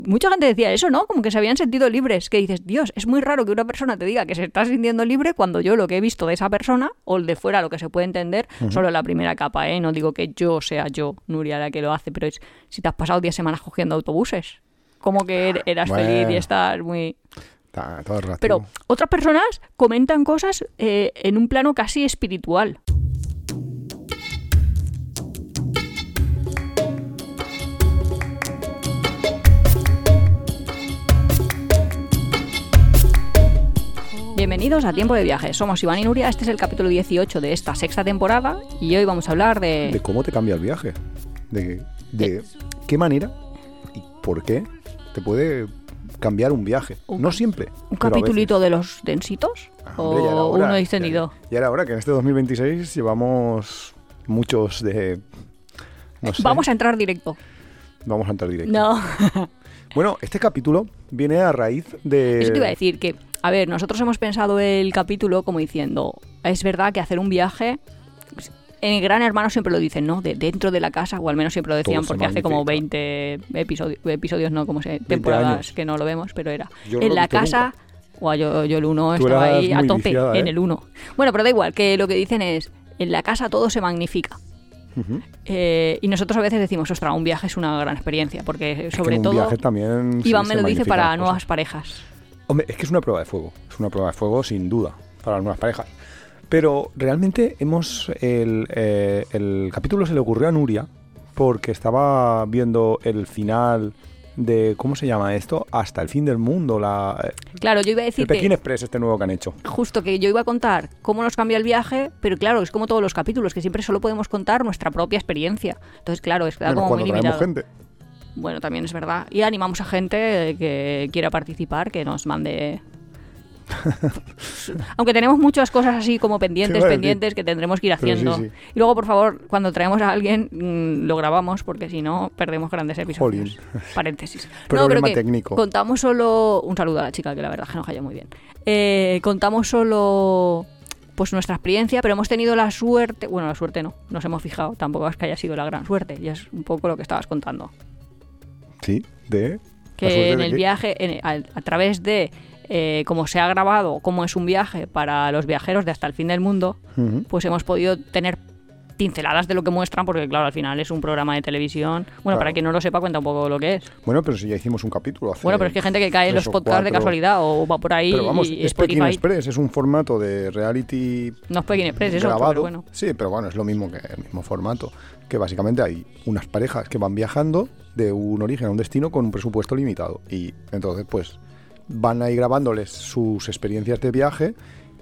mucha gente decía eso, ¿no? Como que se habían sentido libres. Que dices, Dios, es muy raro que una persona te diga que se está sintiendo libre cuando yo lo que he visto de esa persona, o el de fuera, lo que se puede entender, solo en la primera capa, ¿eh? No digo que yo sea yo, Nuria, la que lo hace, pero es si te has pasado 10 semanas cogiendo autobuses. Como que eras feliz y estás muy... Todo relativo. Pero otras personas comentan cosas en un plano casi espiritual. Bienvenidos a Tiempo de Viaje. Somos Iván y Nuria. Este es el capítulo 18 de esta sexta temporada y hoy vamos a hablar de... De cómo te cambia el viaje. De qué manera y por qué te puede cambiar un viaje. No siempre. ¿Un capitulito de los densitos? Hombre, ¿O uno distendido? Ya era hora que en este 2026 llevamos muchos de... No sé. Vamos a entrar directo. Vamos a entrar directo. No. Bueno, este capítulo viene a raíz de... Eso te iba a decir que... A ver, nosotros hemos pensado el capítulo como diciendo, es verdad que hacer un viaje, en el Gran Hermano siempre lo dicen, ¿no? De dentro de la casa, o al menos siempre lo decían porque hace como 20 episodios, no, como temporadas años. Que no lo vemos, pero era en la casa, yo el 1 estaba ahí a tope, viciada, en el 1. Bueno, pero da igual, que lo que dicen es, en la casa todo se magnifica. Y nosotros a veces decimos, ostras, un viaje es una gran experiencia, porque sobre todo, un viaje también Iván me lo dice para nuevas parejas. Hombre, es que es una prueba de fuego. Es una prueba de fuego, sin duda, para las nuevas parejas. Pero realmente el capítulo se le ocurrió a Nuria porque estaba viendo el final de... ¿Cómo se llama esto? Hasta el fin del mundo. Claro, yo iba a decirte... El Pekín Express, este nuevo que han hecho. Justo, que yo iba a contar cómo nos cambia el viaje, pero claro, es como todos los capítulos, que siempre solo podemos contar nuestra propia experiencia. Entonces, claro, es como muy limitado. Gente. Bueno, también es verdad. Y animamos a gente que quiera participar, que nos mande... Aunque tenemos muchas cosas así como pendientes que tendremos que ir haciendo. Sí. Y luego, por favor, cuando traemos a alguien, lo grabamos, porque si no, perdemos grandes episodios. Paréntesis. Problema técnico. Contamos solo... Un saludo a la chica, que la verdad que nos calla muy bien. Contamos solo... pues nuestra experiencia, pero hemos tenido la suerte... Bueno, la suerte no, nos hemos fijado. Tampoco es que haya sido la gran suerte. Y es un poco lo que estabas contando. Sí, que en el viaje, a través de cómo se ha grabado, cómo es un viaje para los viajeros de hasta el fin del mundo, pues hemos podido tener pinceladas de lo que muestran, porque claro, al final es un programa de televisión. Bueno, claro. Para quien no lo sepa, cuenta un poco lo que es. Bueno, pero si ya hicimos un capítulo hace... Bueno, pero es que hay gente que cae en los podcasts de casualidad o va por ahí. Pero vamos, es Pekín Express, es un formato de reality... No es Pekín Express, es otro, pero bueno. Sí, pero bueno, es lo mismo, que el mismo formato. Que básicamente hay unas parejas que van viajando de un origen a un destino con un presupuesto limitado. Y entonces, pues, van ahí grabándoles sus experiencias de viaje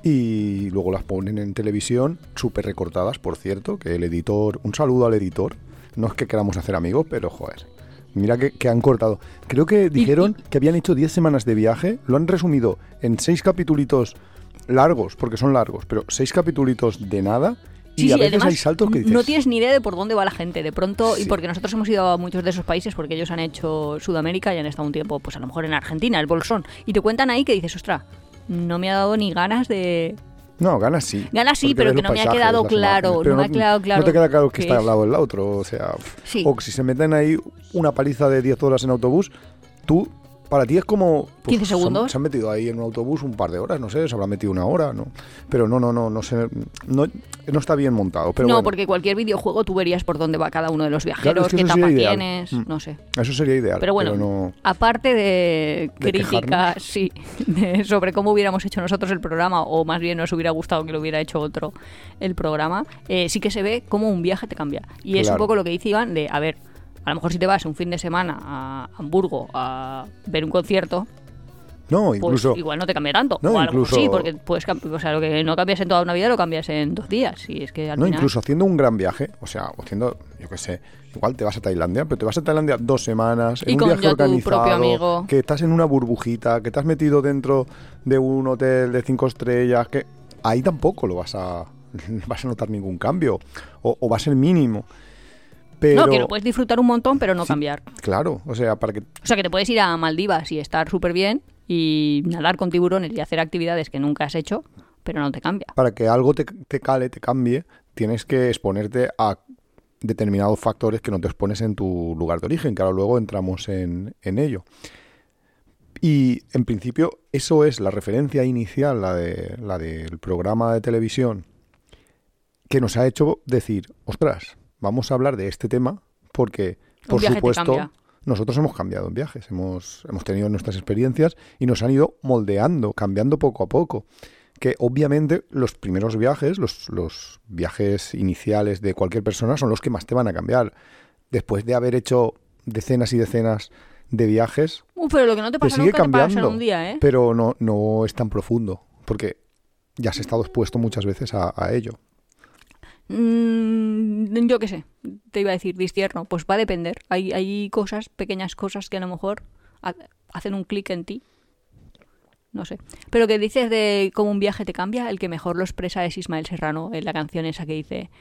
y luego las ponen en televisión, súper recortadas, por cierto, que el editor... Un saludo al editor. No es que queramos hacer amigos, pero, joder, mira que han cortado. Creo que dijeron que habían hecho 10 semanas de viaje, lo han resumido en 6 capitulitos largos, porque son largos, pero 6 capitulitos de nada... Y a veces además, hay saltos que dices... No tienes ni idea de por dónde va la gente. De pronto, sí. Y porque nosotros hemos ido a muchos de esos países, porque ellos han hecho Sudamérica y han estado un tiempo, pues a lo mejor en Argentina, el Bolsón. Y te cuentan ahí que dices, ostras, no me ha dado ni ganas de... No, ganas sí. Ganas sí, pero que no me ha quedado claro. No me ha quedado claro. No te queda claro que está al lado del otro. O sea, sí. O si se meten ahí una paliza de 10 horas en autobús, tú... Para ti es como... Pues, 15 segundos. Se han metido ahí en un autobús un par de horas, no sé, se habrán metido una hora, ¿no? Pero no sé, no está bien montado. Pero no, bueno. Porque cualquier videojuego tú verías por dónde va cada uno de los viajeros, claro, qué etapa tienes, no sé. Eso sería ideal. Pero bueno, no, aparte de críticas, sí, sobre cómo hubiéramos hecho nosotros el programa, o más bien nos hubiera gustado que lo hubiera hecho otro el programa, sí que se ve cómo un viaje te cambia. Y claro. Es un poco lo que dice Iván de, a ver... A lo mejor si te vas un fin de semana a Hamburgo a ver un concierto, no, incluso, pues igual no te cambia tanto. No, o a lo incluso, mejor sí, porque puedes, o sea, lo que no cambias en toda una vida lo cambias en 2 días. Y es que al final... incluso haciendo un gran viaje, o sea, haciendo, yo qué sé, igual te vas a Tailandia, pero te vas a Tailandia 2 semanas, en un viaje organizado, tu propio amigo, que estás en una burbujita, que te has metido dentro de un hotel de 5 estrellas, que ahí tampoco lo vas a notar ningún cambio, o va a ser mínimo. Pero, no, que lo puedes disfrutar un montón, pero no cambiar. Claro, o sea, para que... O sea, que te puedes ir a Maldivas y estar súper bien y nadar con tiburones y hacer actividades que nunca has hecho, pero no te cambia. Para que algo te cale, te cambie, tienes que exponerte a determinados factores que no te expones en tu lugar de origen, que ahora luego entramos en ello. Y en principio eso es la referencia inicial, la del programa de televisión, que nos ha hecho decir, ostras, vamos a hablar de este tema porque, por supuesto, nosotros hemos cambiado en viajes, hemos tenido nuestras experiencias y nos han ido moldeando, cambiando poco a poco. Que obviamente los primeros viajes, los viajes iniciales de cualquier persona son los que más te van a cambiar. Después de haber hecho decenas y decenas de viajes, pero lo que no te pasa sigue nunca cambiando, te pasa en un día, ¿eh? Pero no es tan profundo, porque ya has estado expuesto muchas veces a ello. Yo qué sé, te iba a decir discierno, pues va a depender. Hay cosas, pequeñas cosas que a lo mejor hacen un clic en ti. No sé. Pero que dices de cómo un viaje te cambia, el que mejor lo expresa es Ismael Serrano en la canción esa que dice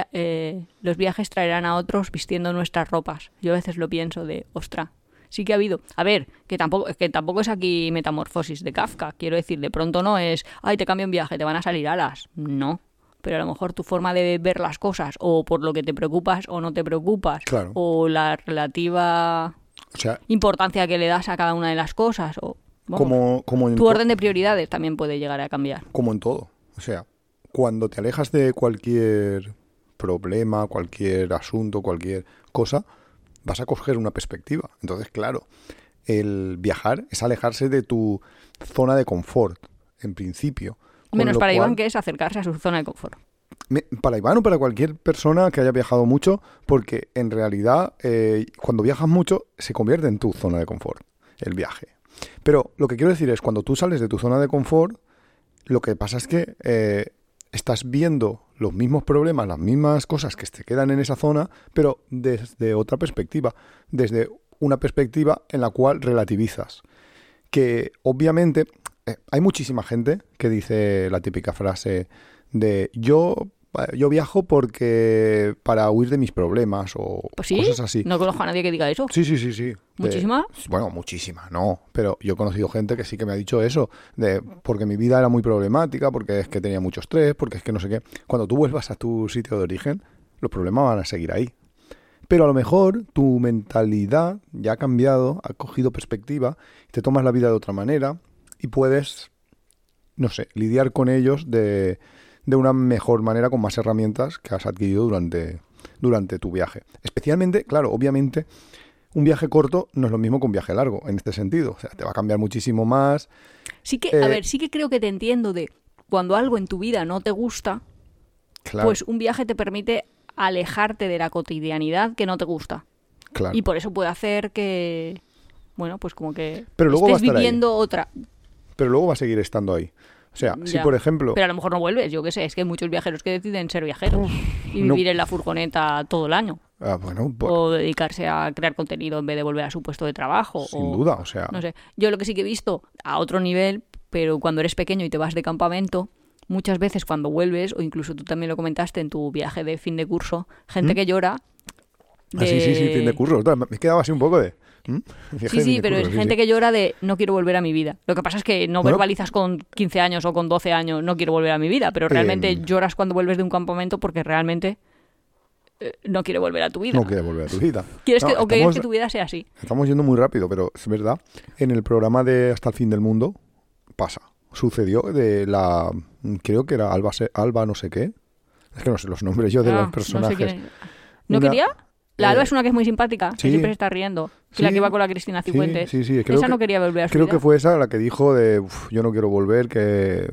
los viajes traerán a otros vistiendo nuestras ropas. Yo a veces lo pienso de, ostra, sí que ha habido. A ver, que tampoco es aquí metamorfosis de Kafka. Quiero decir, de pronto no es, ay, te cambia un viaje, te van a salir alas. No. Pero a lo mejor tu forma de ver las cosas, o por lo que te preocupas o no te preocupas, claro, o la relativa importancia que le das a cada una de las cosas, o vamos, como tu orden de prioridades también puede llegar a cambiar. Como en todo. O sea, cuando te alejas de cualquier problema, cualquier asunto, cualquier cosa, vas a coger una perspectiva. Entonces, claro, el viajar es alejarse de tu zona de confort, en principio. Menos para Iván, que es acercarse a su zona de confort. Para Iván o para cualquier persona que haya viajado mucho, porque en realidad cuando viajas mucho se convierte en tu zona de confort, el viaje. Pero lo que quiero decir es, cuando tú sales de tu zona de confort, lo que pasa es que estás viendo los mismos problemas, las mismas cosas que te quedan en esa zona, pero desde otra perspectiva, desde una perspectiva en la cual relativizas. Que obviamente hay muchísima gente que dice la típica frase de yo viajo porque para huir de mis problemas o ¿Pues sí? Cosas así. No conozco a nadie que diga eso. Sí. ¿Muchísima? Bueno, muchísima, no. Pero yo he conocido gente que sí que me ha dicho eso, porque mi vida era muy problemática, porque es que tenía mucho estrés, porque es que no sé qué. Cuando tú vuelvas a tu sitio de origen, los problemas van a seguir ahí. Pero a lo mejor tu mentalidad ya ha cambiado, ha cogido perspectiva, te tomas la vida de otra manera y puedes, no sé, lidiar con ellos de una mejor manera, con más herramientas que has adquirido durante tu viaje. Especialmente, claro, obviamente, un viaje corto no es lo mismo que un viaje largo, en este sentido. O sea, te va a cambiar muchísimo más. Sí que, a ver, sí que creo que te entiendo de cuando algo en tu vida no te gusta, claro, pues un viaje te permite alejarte de la cotidianidad que no te gusta. Claro. Y por eso puede hacer que, bueno, pues como que pero luego estés viviendo otra. Pero luego va a seguir estando ahí. O sea, si por ejemplo... Pero a lo mejor no vuelves, yo qué sé, es que hay muchos viajeros que deciden ser viajeros y vivir en la furgoneta todo el año. Bueno, o dedicarse a crear contenido en vez de volver a su puesto de trabajo. Sin duda, o sea... No sé, yo lo que sí que he visto a otro nivel, pero cuando eres pequeño y te vas de campamento, muchas veces cuando vuelves, o incluso tú también lo comentaste en tu viaje de fin de curso, gente que llora... Sí, fin de curso. Me quedaba así un poco de... Sí, pero es gente que llora de no quiero volver a mi vida. Lo que pasa es que no verbalizas con 15 años o con 12 años no quiero volver a mi vida, pero realmente lloras cuando vuelves de un campamento porque realmente no quiere volver a tu vida. No quiere volver a tu vida. ¿Quieres que tu vida sea así? Estamos yendo muy rápido, pero es verdad. En el programa de Hasta el fin del mundo sucedió de la... Creo que era Alba no sé qué. Es que no sé los nombres yo de los personajes. No sé ¿No quería? La Alba es una que es muy simpática, que siempre se está riendo. La que iba con la Cristina Cifuentes. Sí. Esa no quería volver a su vida. Creo que fue esa la que dijo de yo no quiero volver, que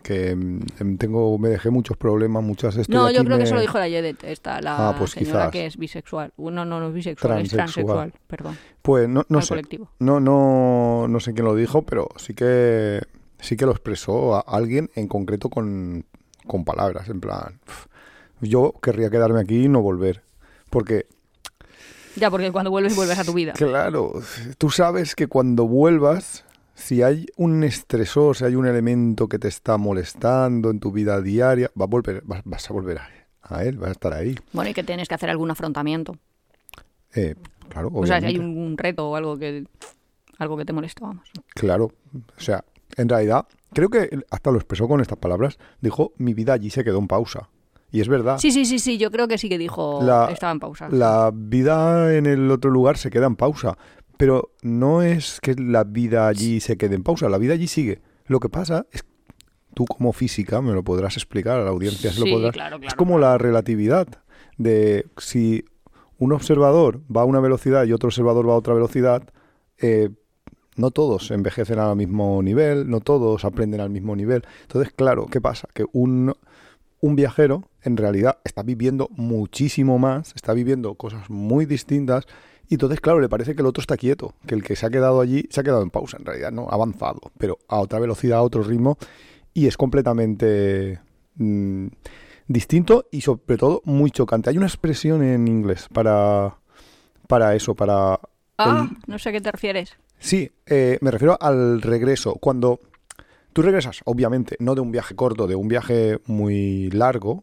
me dejé muchos problemas, muchas... No, yo creo que eso lo dijo la Yedet, la pues señora quizás. Que es bisexual. No es bisexual, es transexual, perdón. Pues no sé. Colectivo. No sé quién lo dijo, pero sí que lo expresó a alguien en concreto con palabras, en plan... Yo querría quedarme aquí y no volver, porque... Ya, porque cuando vuelves a tu vida. Claro, tú sabes que cuando vuelvas, si hay un estresor, si hay un elemento que te está molestando en tu vida diaria, vas a volver a él, vas a estar ahí. Bueno, y que tienes que hacer algún afrontamiento. Claro, obviamente. O sea, si hay un reto o algo que te molesta, vamos. Claro, o sea, en realidad, creo que hasta lo expresó con estas palabras, dijo, mi vida allí se quedó en pausa. Y es verdad. Sí, yo creo que sí que dijo estaba en pausa. La vida en el otro lugar se queda en pausa, pero no es que la vida allí se quede en pausa, la vida allí sigue. Lo que pasa es que tú como física me lo podrás explicar, a la audiencia se lo podrás. Claro, es como la relatividad de si un observador va a una velocidad y otro observador va a otra velocidad, no todos envejecen al mismo nivel, no todos aprenden al mismo nivel. Entonces, claro, ¿qué pasa? Que un viajero en realidad está viviendo muchísimo más, está viviendo cosas muy distintas y entonces, claro, le parece que el otro está quieto, que el que se ha quedado allí se ha quedado en pausa, en realidad, ¿no? Ha avanzado, pero a otra velocidad, a otro ritmo y es completamente distinto y sobre todo muy chocante. Hay una expresión en inglés para eso, para... no sé a qué te refieres. Sí, me refiero al regreso. Cuando tú regresas, obviamente, no de un viaje corto, de un viaje muy largo,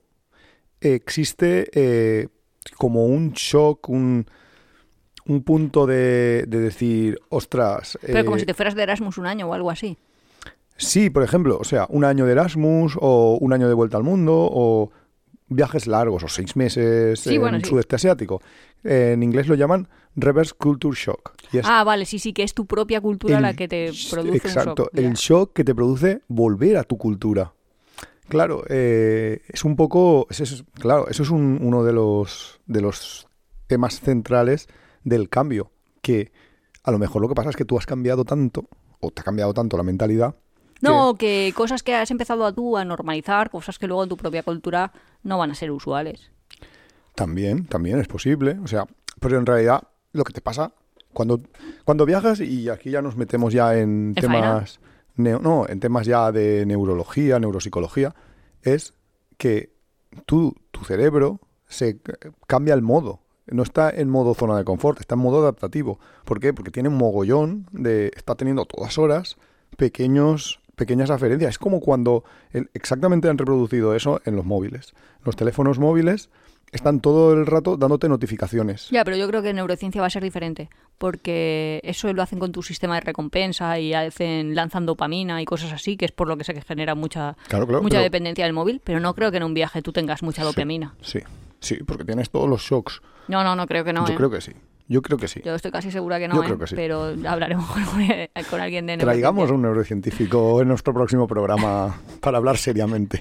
existe como un shock, un punto de decir, ostras... Pero como si te fueras de Erasmus un año o algo así. Sí, por ejemplo, o sea, un año de Erasmus o un año de vuelta al mundo o viajes largos o 6 meses en sudeste asiático. En inglés lo llaman reverse culture shock. Y vale, sí, que es tu propia cultura la que te produce un shock. Exacto, el shock que te produce volver a tu cultura. Claro, es un poco... claro, eso es uno de los temas centrales del cambio, que a lo mejor lo que pasa es que tú has cambiado tanto, o te ha cambiado tanto la mentalidad. No, que cosas que has empezado tú a normalizar, cosas que luego en tu propia cultura no van a ser usuales. También es posible, o sea, pero en realidad lo que te pasa cuando viajas, y aquí ya nos metemos ya en temas en temas ya de neurología, neuropsicología, es que tu cerebro se cambia el modo, no está en modo zona de confort, está en modo adaptativo. ¿Por qué? Porque tiene un mogollón está teniendo a todas horas pequeñas aferencias. Es como cuando exactamente han reproducido eso en los móviles. Los teléfonos móviles están todo el rato dándote notificaciones. Ya, pero yo creo que en neurociencia va a ser diferente, porque eso lo hacen con tu sistema de recompensa y lanzan dopamina y cosas así, que es por lo que se genera mucha dependencia del móvil, pero no creo que en un viaje tú tengas mucha dopamina. Sí, porque tienes todos los shocks. No, creo que no. Yo creo que sí. Yo creo que sí. Yo estoy casi segura que no, Yo creo que sí. Pero hablaremos con alguien de neurociencia. Traigamos un neurocientífico en nuestro próximo programa para hablar seriamente.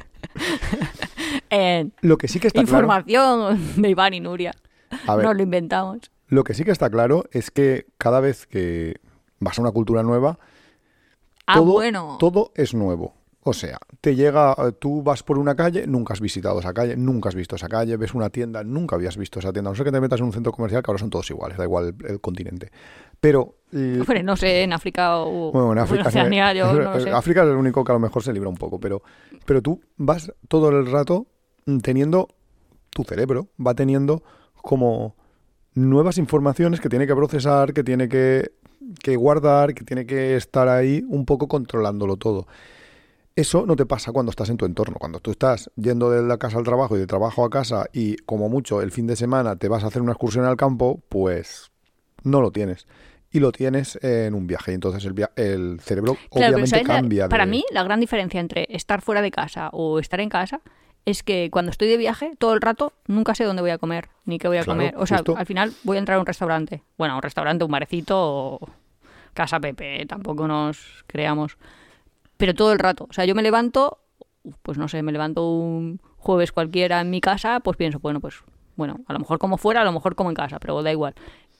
Lo que sí que está información de Iván y Nuria. A ver, nos lo inventamos. Lo que sí que está claro es que cada vez que vas a una cultura nueva, todo es nuevo. O sea, tú vas por una calle, nunca has visitado esa calle, nunca has visto esa calle, ves una tienda, nunca habías visto esa tienda. No sé que te metas en un centro comercial, que ahora son todos iguales, da igual el continente. Pero... Hombre, no sé, en África o en África, Oceanía, yo no lo sé. África es el único que a lo mejor se libra un poco, pero tú vas todo el rato teniendo... Tu cerebro va teniendo como nuevas informaciones que tiene que procesar, que tiene que guardar, que tiene que estar ahí un poco controlándolo todo. Eso no te pasa cuando estás en tu entorno. Cuando tú estás yendo de la casa al trabajo y de trabajo a casa y como mucho el fin de semana te vas a hacer una excursión al campo, pues no lo tienes. Y lo tienes en un viaje. Y entonces el cerebro obviamente cambia. Para mí la gran diferencia entre estar fuera de casa o estar en casa es que cuando estoy de viaje todo el rato nunca sé dónde voy a comer ni qué voy a comer. O sea, al final voy a entrar a un restaurante. Bueno, a un restaurante, un barecito o Casa Pepe. Tampoco nos creamos... Pero todo el rato. O sea, yo me levanto, pues no sé, me levanto un jueves cualquiera en mi casa, pues pienso, bueno, a lo mejor como fuera, a lo mejor como en casa, pero da igual.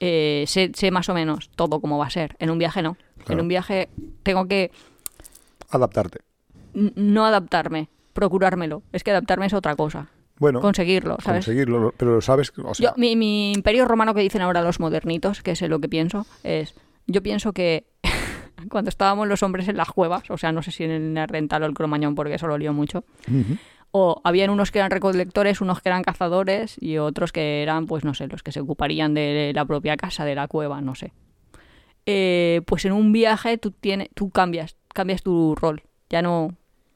Sé más o menos todo cómo va a ser. En un viaje no. Claro. En un viaje tengo que... Adaptarte. No adaptarme, procurármelo. Es que adaptarme es otra cosa. Bueno, conseguirlo, ¿sabes? Conseguirlo, pero lo sabes... O sea... mi imperio romano que dicen ahora los modernitos, que es lo que pienso, yo pienso que... Cuando estábamos los hombres en las cuevas, o sea, no sé si en el Neandertal o el Cromañón, porque eso lo lío mucho, o habían unos que eran recolectores, unos que eran cazadores y otros que eran, pues no sé, los que se ocuparían de la propia casa, de la cueva, no sé. Pues en un viaje tú cambias tu rol, ya no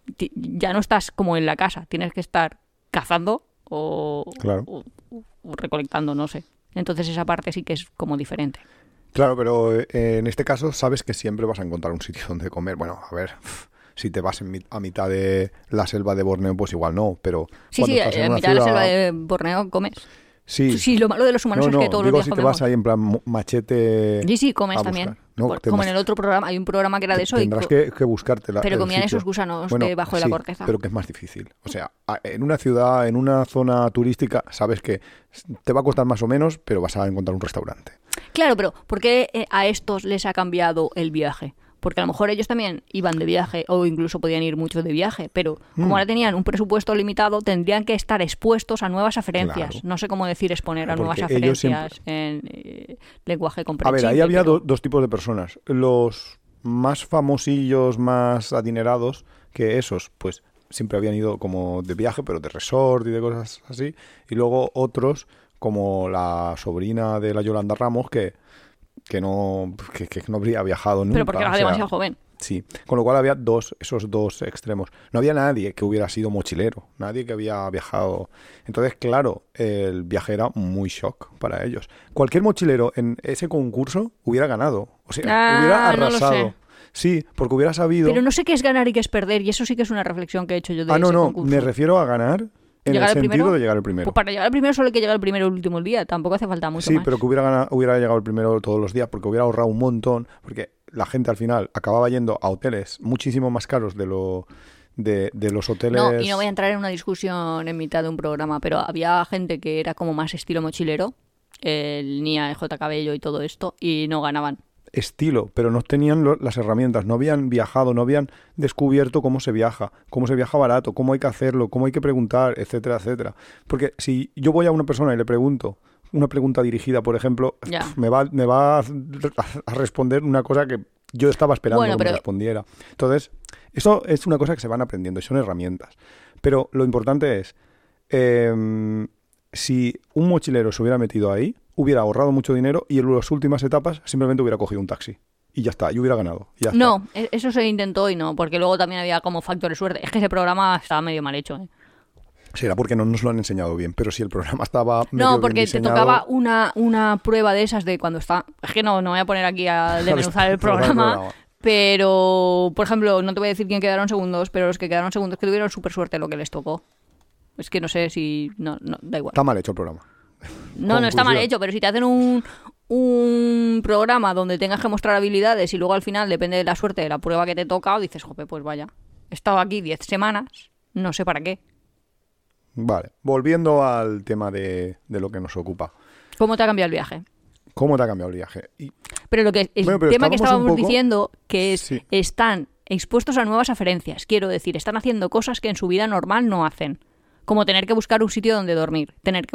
estás como en la casa, tienes que estar cazando o recolectando, no sé. Entonces esa parte sí que es como diferente. Claro, pero en este caso sabes que siempre vas a encontrar un sitio donde comer. Bueno, a ver, Si te vas a mitad de la selva de Borneo, pues igual no, pero Sí, en mitad de la selva de Borneo comes. Sí. Sí, lo malo de los humanos es que todos los días si comemos. te vas ahí en plan machete. Sí, comes también. Como en el otro programa, hay un programa que era de eso. Tendrás que buscártela. Pero comían esos gusanos debajo de la corteza. Pero que es más difícil. O sea, en una ciudad, en una zona turística, sabes que te va a costar más o menos, pero vas a encontrar un restaurante. Claro, pero ¿por qué a estos les ha cambiado el viaje? Porque a lo mejor ellos también iban de viaje o incluso podían ir mucho de viaje, pero como ahora tenían un presupuesto limitado, tendrían que estar expuestos a nuevas aferencias. Claro. No sé cómo decir exponer a nuevas aferencias en lenguaje comprensible. A ver, ahí había dos tipos de personas. Los más famosillos, más adinerados, que esos, pues siempre habían ido como de viaje, pero de resort y de cosas así. Y luego otros, como la sobrina de la Yolanda Ramos, que no habría viajado nunca. Pero porque era demasiado joven. Sí, con lo cual había esos dos extremos. No había nadie que hubiera sido mochilero, nadie que había viajado. Entonces, claro, el viaje era muy shock para ellos. Cualquier mochilero en ese concurso hubiera ganado, o sea, hubiera arrasado. No lo sé. Sí, porque hubiera sabido... Pero no sé qué es ganar y qué es perder, y eso sí que es una reflexión que he hecho yo de ese concurso. Me refiero a ganar... En el sentido de llegar el primero. Pues para llegar al primero solo hay que llegar el primero el último día. Tampoco hace falta mucho más. Sí, pero que hubiera llegado el primero todos los días porque hubiera ahorrado un montón. Porque la gente al final acababa yendo a hoteles muchísimo más caros de los hoteles... No, y no voy a entrar en una discusión en mitad de un programa, pero había gente que era como más estilo mochilero, el Nia, el J. Cabello y todo esto, y no ganaban. Estilo, pero no tenían las herramientas, no habían viajado, no habían descubierto cómo se viaja barato, cómo hay que hacerlo, cómo hay que preguntar, etcétera, etcétera. Porque si yo voy a una persona y le pregunto una pregunta dirigida, por ejemplo, me va a responder una cosa que yo estaba esperando que me respondiera. Entonces, eso es una cosa que se van aprendiendo y son herramientas. Pero lo importante es, si un mochilero se hubiera metido ahí, hubiera ahorrado mucho dinero y en las últimas etapas simplemente hubiera cogido un taxi. Y ya está, y hubiera ganado. Ya no, eso se intentó y no, porque luego también había como factor de suerte. Es que ese programa estaba medio mal hecho, ¿eh? Será porque no nos lo han enseñado bien, pero si el programa estaba medio No, porque bien diseñado... te tocaba una prueba de esas de cuando está... Es que no voy a poner aquí a desmenuzar el programa, pero, por ejemplo, no te voy a decir quién quedaron segundos, pero los que quedaron segundos que tuvieron súper suerte lo que les tocó. Es que no sé si... No, da igual. Está mal hecho el programa. No está mal hecho, pero si te hacen un programa donde tengas que mostrar habilidades y luego al final depende de la suerte de la prueba que te toca, o dices, jope, pues vaya, he estado aquí 10 semanas, no sé para qué. Vale, volviendo al tema de lo que nos ocupa. ¿Cómo te ha cambiado el viaje? ¿Cómo te ha cambiado el viaje? Pero el tema que estábamos diciendo, que es, sí, están expuestos a nuevas aferencias, quiero decir, están haciendo cosas que en su vida normal no hacen. Como tener que buscar un sitio donde dormir,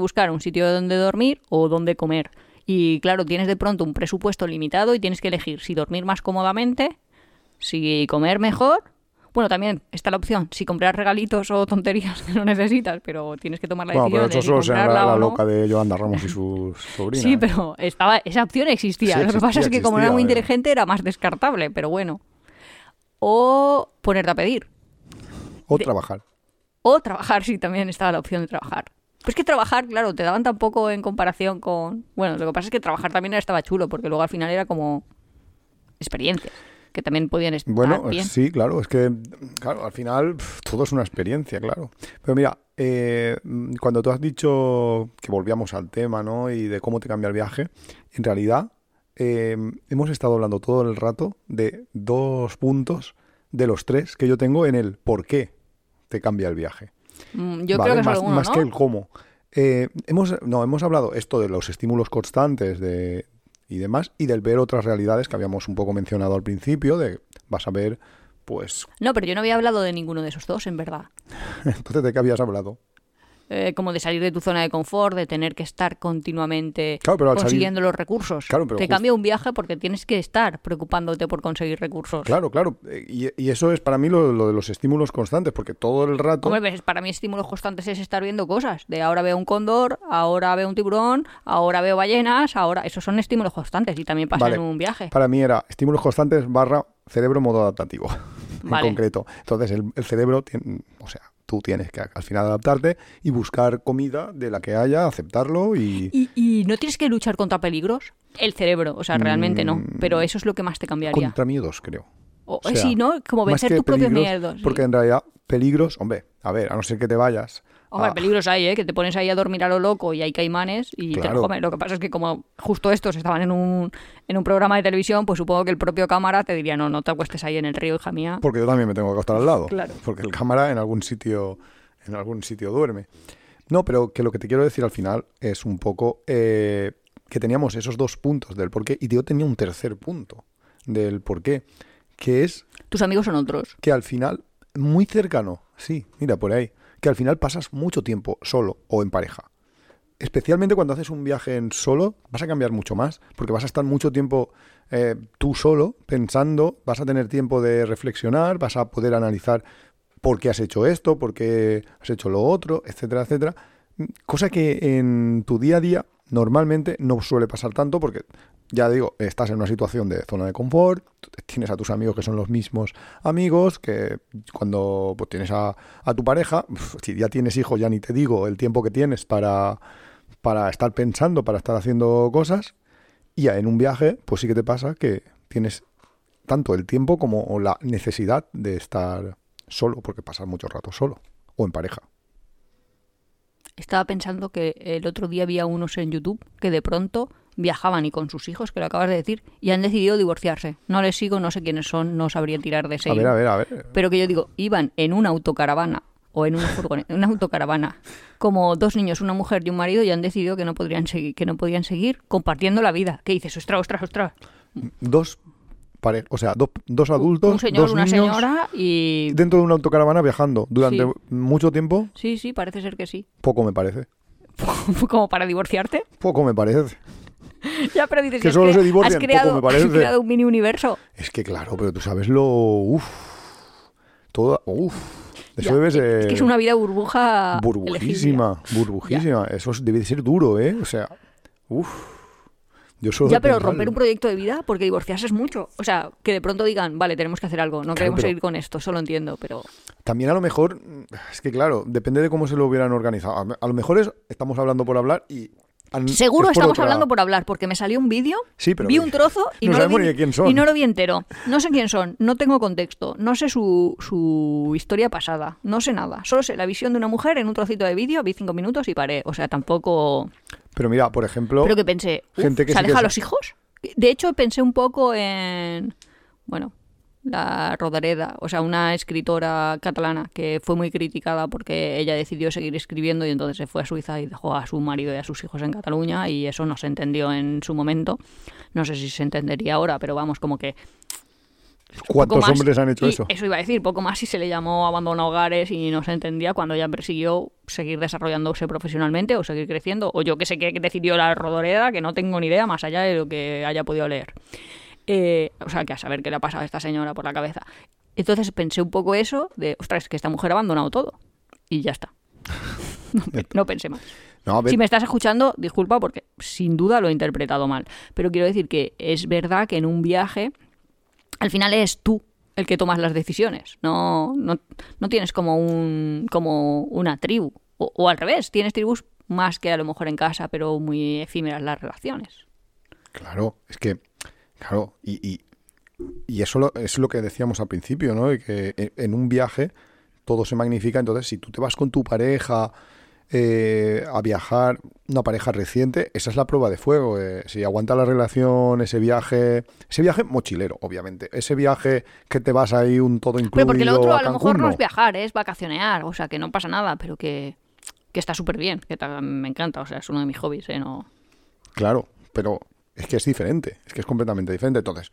o donde comer. Y claro, tienes de pronto un presupuesto limitado y tienes que elegir si dormir más cómodamente, si comer mejor. Bueno, también está la opción, si comprar regalitos o tonterías que no necesitas, pero tienes que tomar la decisión pero de si eso solo comprarla la o no. loca de Yolanda Ramos y sus sobrinas. Sí, pero esa opción existía. Lo que pasa es que como era muy inteligente era más descartable, pero bueno. O ponerte a pedir. Trabajar. O trabajar, sí, también estaba la opción de trabajar. Pues que trabajar, claro, te daban tan poco en comparación con... Bueno, lo que pasa es que trabajar también estaba chulo, porque luego al final era como experiencia, que también podían estar bien. Sí, claro, es que claro, al final todo es una experiencia, claro. Pero mira, cuando tú has dicho que volvíamos al tema, ¿no? Y de cómo te cambia el viaje, en realidad hemos estado hablando todo el rato de 2 puntos de los 3 que yo tengo en el por qué te cambia el viaje. Yo creo que es alguno, más ¿no? que el cómo. Hemos hablado esto de los estímulos constantes y demás, y del ver otras realidades que habíamos un poco mencionado al principio, de vas a ver, pues... No, pero yo no había hablado de ninguno de esos dos, en verdad. Entonces, ¿de qué habías hablado? Como de salir de tu zona de confort, de tener que estar continuamente salir... consiguiendo los recursos. Claro, pero te cambia un viaje porque tienes que estar preocupándote por conseguir recursos. Claro. Y eso es para mí lo de los estímulos constantes, porque todo el rato... Hombre, para mí estímulos constantes es estar viendo cosas. De ahora veo un cóndor, ahora veo un tiburón, ahora veo ballenas, ahora... Esos son estímulos constantes y también pasan en un viaje. Para mí era estímulos constantes / cerebro modo adaptativo, en concreto. Entonces, el cerebro tiene... O sea... Tú tienes que al final adaptarte y buscar comida de la que haya, aceptarlo y... ¿Y no tienes que luchar contra peligros? El cerebro, o sea, realmente no. Pero eso es lo que más te cambiaría. Contra miedos, creo. O sea, sí, ¿no? Como vencer tus propios miedos. Porque en realidad, peligros, hombre, a ver, a no ser que te vayas. Hombre, peligros hay, ¿eh? Que te pones ahí a dormir a lo loco y hay caimanes y te lo comen. Lo que pasa es que como justo estos estaban en un programa de televisión, pues supongo que el propio cámara te diría, no te acuestes ahí en el río, hija mía. Porque yo también me tengo que acostar al lado. Claro. Porque el cámara en algún sitio duerme. No, pero que lo que te quiero decir al final es un poco que teníamos esos 2 puntos del porqué y yo tenía un tercer punto del porqué, que es... Tus amigos son otros. Que al final, muy cercano, sí, mira, por ahí, que al final pasas mucho tiempo solo o en pareja. Especialmente cuando haces un viaje en solo, vas a cambiar mucho más, porque vas a estar mucho tiempo tú solo, pensando, vas a tener tiempo de reflexionar, vas a poder analizar por qué has hecho esto, por qué has hecho lo otro, etcétera, etcétera. Cosa que en tu día a día normalmente no suele pasar tanto porque, ya digo, estás en una situación de zona de confort, tienes a tus amigos que son los mismos amigos, que cuando pues, tienes a tu pareja, si ya tienes hijos ya ni te digo el tiempo que tienes para estar pensando, para estar haciendo cosas, y ya en un viaje pues sí que te pasa que tienes tanto el tiempo como la necesidad de estar solo, porque pasas mucho rato solo o en pareja. Estaba pensando que el otro día había unos en YouTube que de pronto viajaban y con sus hijos, que lo acabas de decir, y han decidido divorciarse. No les sigo, no sé quiénes son, no sabría tirar de ese hilo. A ver. Pero que yo digo, iban en una autocaravana o en una furgoneta, en una autocaravana, como 2 niños, una mujer y un marido, y han decidido que no podían seguir compartiendo la vida. ¿Qué dices? Ostras. Dos adultos, un señor, 2 una niños, señora y... dentro de una autocaravana viajando durante mucho tiempo. Sí, parece ser que sí. Poco me parece. ¿Como para divorciarte? Poco me parece. Ya, pero dices que solo se divorcian, poco me parece. Has creado un mini universo. Es que claro, pero tú sabes lo... Eso debe ser... Es que es una vida burbujísima. Burbujísima. Eso debe de ser duro, ¿eh? O sea, pero romper un proyecto de vida, porque divorciarse es mucho. O sea, que de pronto digan, vale, tenemos que hacer algo, no queremos seguir con esto, solo entiendo, pero... También a lo mejor, es que claro, depende de cómo se lo hubieran organizado. A lo mejor estamos hablando por hablar y... Seguro estamos hablando por hablar, porque me salió un vídeo, vi un trozo y no lo vi entero. No sé quién son, no tengo contexto, no sé su historia pasada, no sé nada. Solo sé la visión de una mujer en un trocito de vídeo, vi 5 minutos y paré. O sea, tampoco... Pero mira, por ejemplo... Pero que pensé, gente que ¿se aleja a los hijos? De hecho, pensé un poco en... Bueno... La Rodoreda, o sea, una escritora catalana que fue muy criticada porque ella decidió seguir escribiendo y entonces se fue a Suiza y dejó a su marido y a sus hijos en Cataluña y eso no se entendió en su momento. No sé si se entendería ahora, pero vamos, como que... ¿Cuántos hombres han hecho eso? Eso iba a decir, poco más si se le llamó abandono hogares y no se entendía cuando ella persiguió seguir desarrollándose profesionalmente o seguir creciendo, o yo que sé qué decidió la Rodoreda, que no tengo ni idea más allá de lo que haya podido leer. O sea, que a saber qué le ha pasado a esta señora por la cabeza. Entonces pensé un poco eso de, ostras, que esta mujer ha abandonado todo. Y ya está. No pensé más. Si me estás escuchando, disculpa porque sin duda lo he interpretado mal. Pero quiero decir que es verdad que en un viaje, al final eres tú el que tomas las decisiones. No tienes como una tribu. O al revés, tienes tribus más que a lo mejor en casa, pero muy efímeras las relaciones. Claro, es que... Claro, y eso es lo que decíamos al principio, ¿no? Y que en un viaje todo se magnifica. Entonces, si tú te vas con tu pareja a viajar, una pareja reciente, esa es la prueba de fuego. Si aguanta la relación, ese viaje mochilero, obviamente. Ese viaje que te vas ahí un todo incluido. Pero porque lo otro a lo Cancún, mejor no es viajar, es vacacionear. O sea, que no pasa nada, pero que está súper bien, que me encanta. O sea, es uno de mis hobbies, ¿no? Claro, pero... Es que es diferente, es que es completamente diferente. Entonces,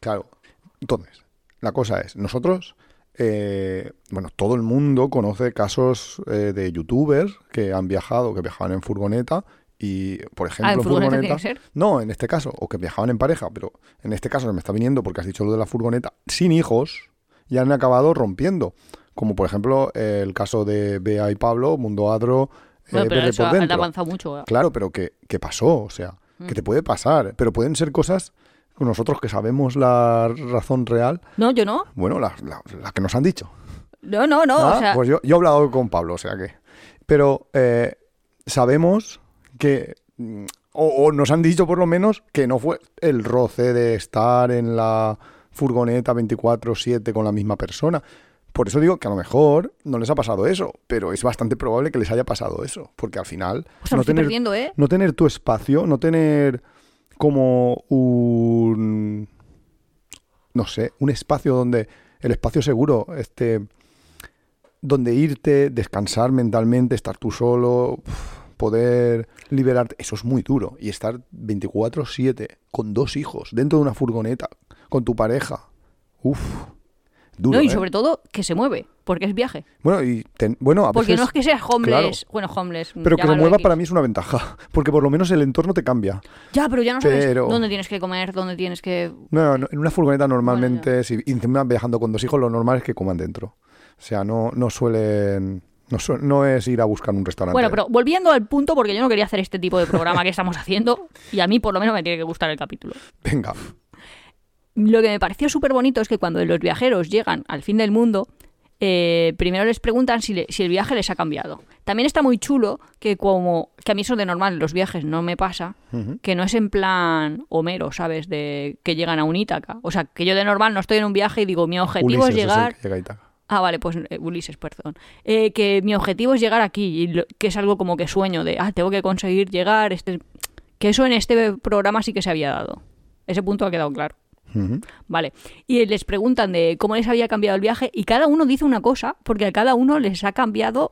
la cosa es, nosotros, todo el mundo conoce casos de youtubers que han viajado, que viajaban en furgoneta y, por ejemplo, ¿en furgoneta tiene que ser? No, en este caso, o que viajaban en pareja, pero en este caso me está viniendo porque has dicho lo de la furgoneta, sin hijos, y han acabado rompiendo. Como, por ejemplo, el caso de Bea y Pablo, Mundo Adro, pero Verde eso por dentro. ha avanzado mucho. Claro, pero ¿qué pasó? O sea... que te puede pasar, pero pueden ser cosas nosotros que sabemos la razón real. No, yo no. Bueno, la que nos han dicho. No, o sea... Pues yo he hablado con Pablo, o sea que... Pero sabemos que... O nos han dicho por lo menos que no fue el roce de estar en la furgoneta 24/7 con la misma persona. Por eso digo que a lo mejor no les ha pasado eso, pero es bastante probable que les haya pasado eso, porque al final O sea, me estoy perdiendo, no tener tu espacio, no tener como un, no sé, un espacio donde el espacio seguro, donde irte, descansar mentalmente, estar tú solo, poder liberarte, eso es muy duro. Y estar 24/7 con 2 hijos dentro de una furgoneta, con tu pareja, duro. No, y sobre todo que se mueve, porque es viaje. Bueno, a porque veces, no es que seas homeless, claro, bueno, homeless. pero que se llámalo mueva X. para mí es una ventaja, porque por lo menos el entorno te cambia. Ya, pero ya no sabes Pero- dónde tienes que comer, dónde tienes que... No, en una furgoneta normalmente, Bueno, si encima viajando con 2 hijos, lo normal es que coman dentro. O sea, no suelen... No es ir a buscar un restaurante. Bueno, pero volviendo al punto, porque yo no quería hacer este tipo de programa que estamos haciendo, y a mí por lo menos me tiene que gustar el capítulo. Venga. Lo que me pareció súper bonito es que cuando los viajeros llegan al fin del mundo, primero les preguntan si el viaje les ha cambiado. También está muy chulo que a mí eso de normal en los viajes no me pasa, que no es en plan Homero, ¿sabes? De que llegan a un Ítaca. O sea, que yo de normal no estoy en un viaje y digo, mi objetivo Ulises es llegar... el que llega a Ítaca. Ah, vale, pues Ulises, perdón. Que mi objetivo es llegar aquí, que es algo como que sueño de, tengo que conseguir llegar, que eso en este programa sí que se había dado. Ese punto ha quedado claro. Ujú. Vale. Y les preguntan de cómo les había cambiado el viaje y cada uno dice una cosa, porque a cada uno les ha cambiado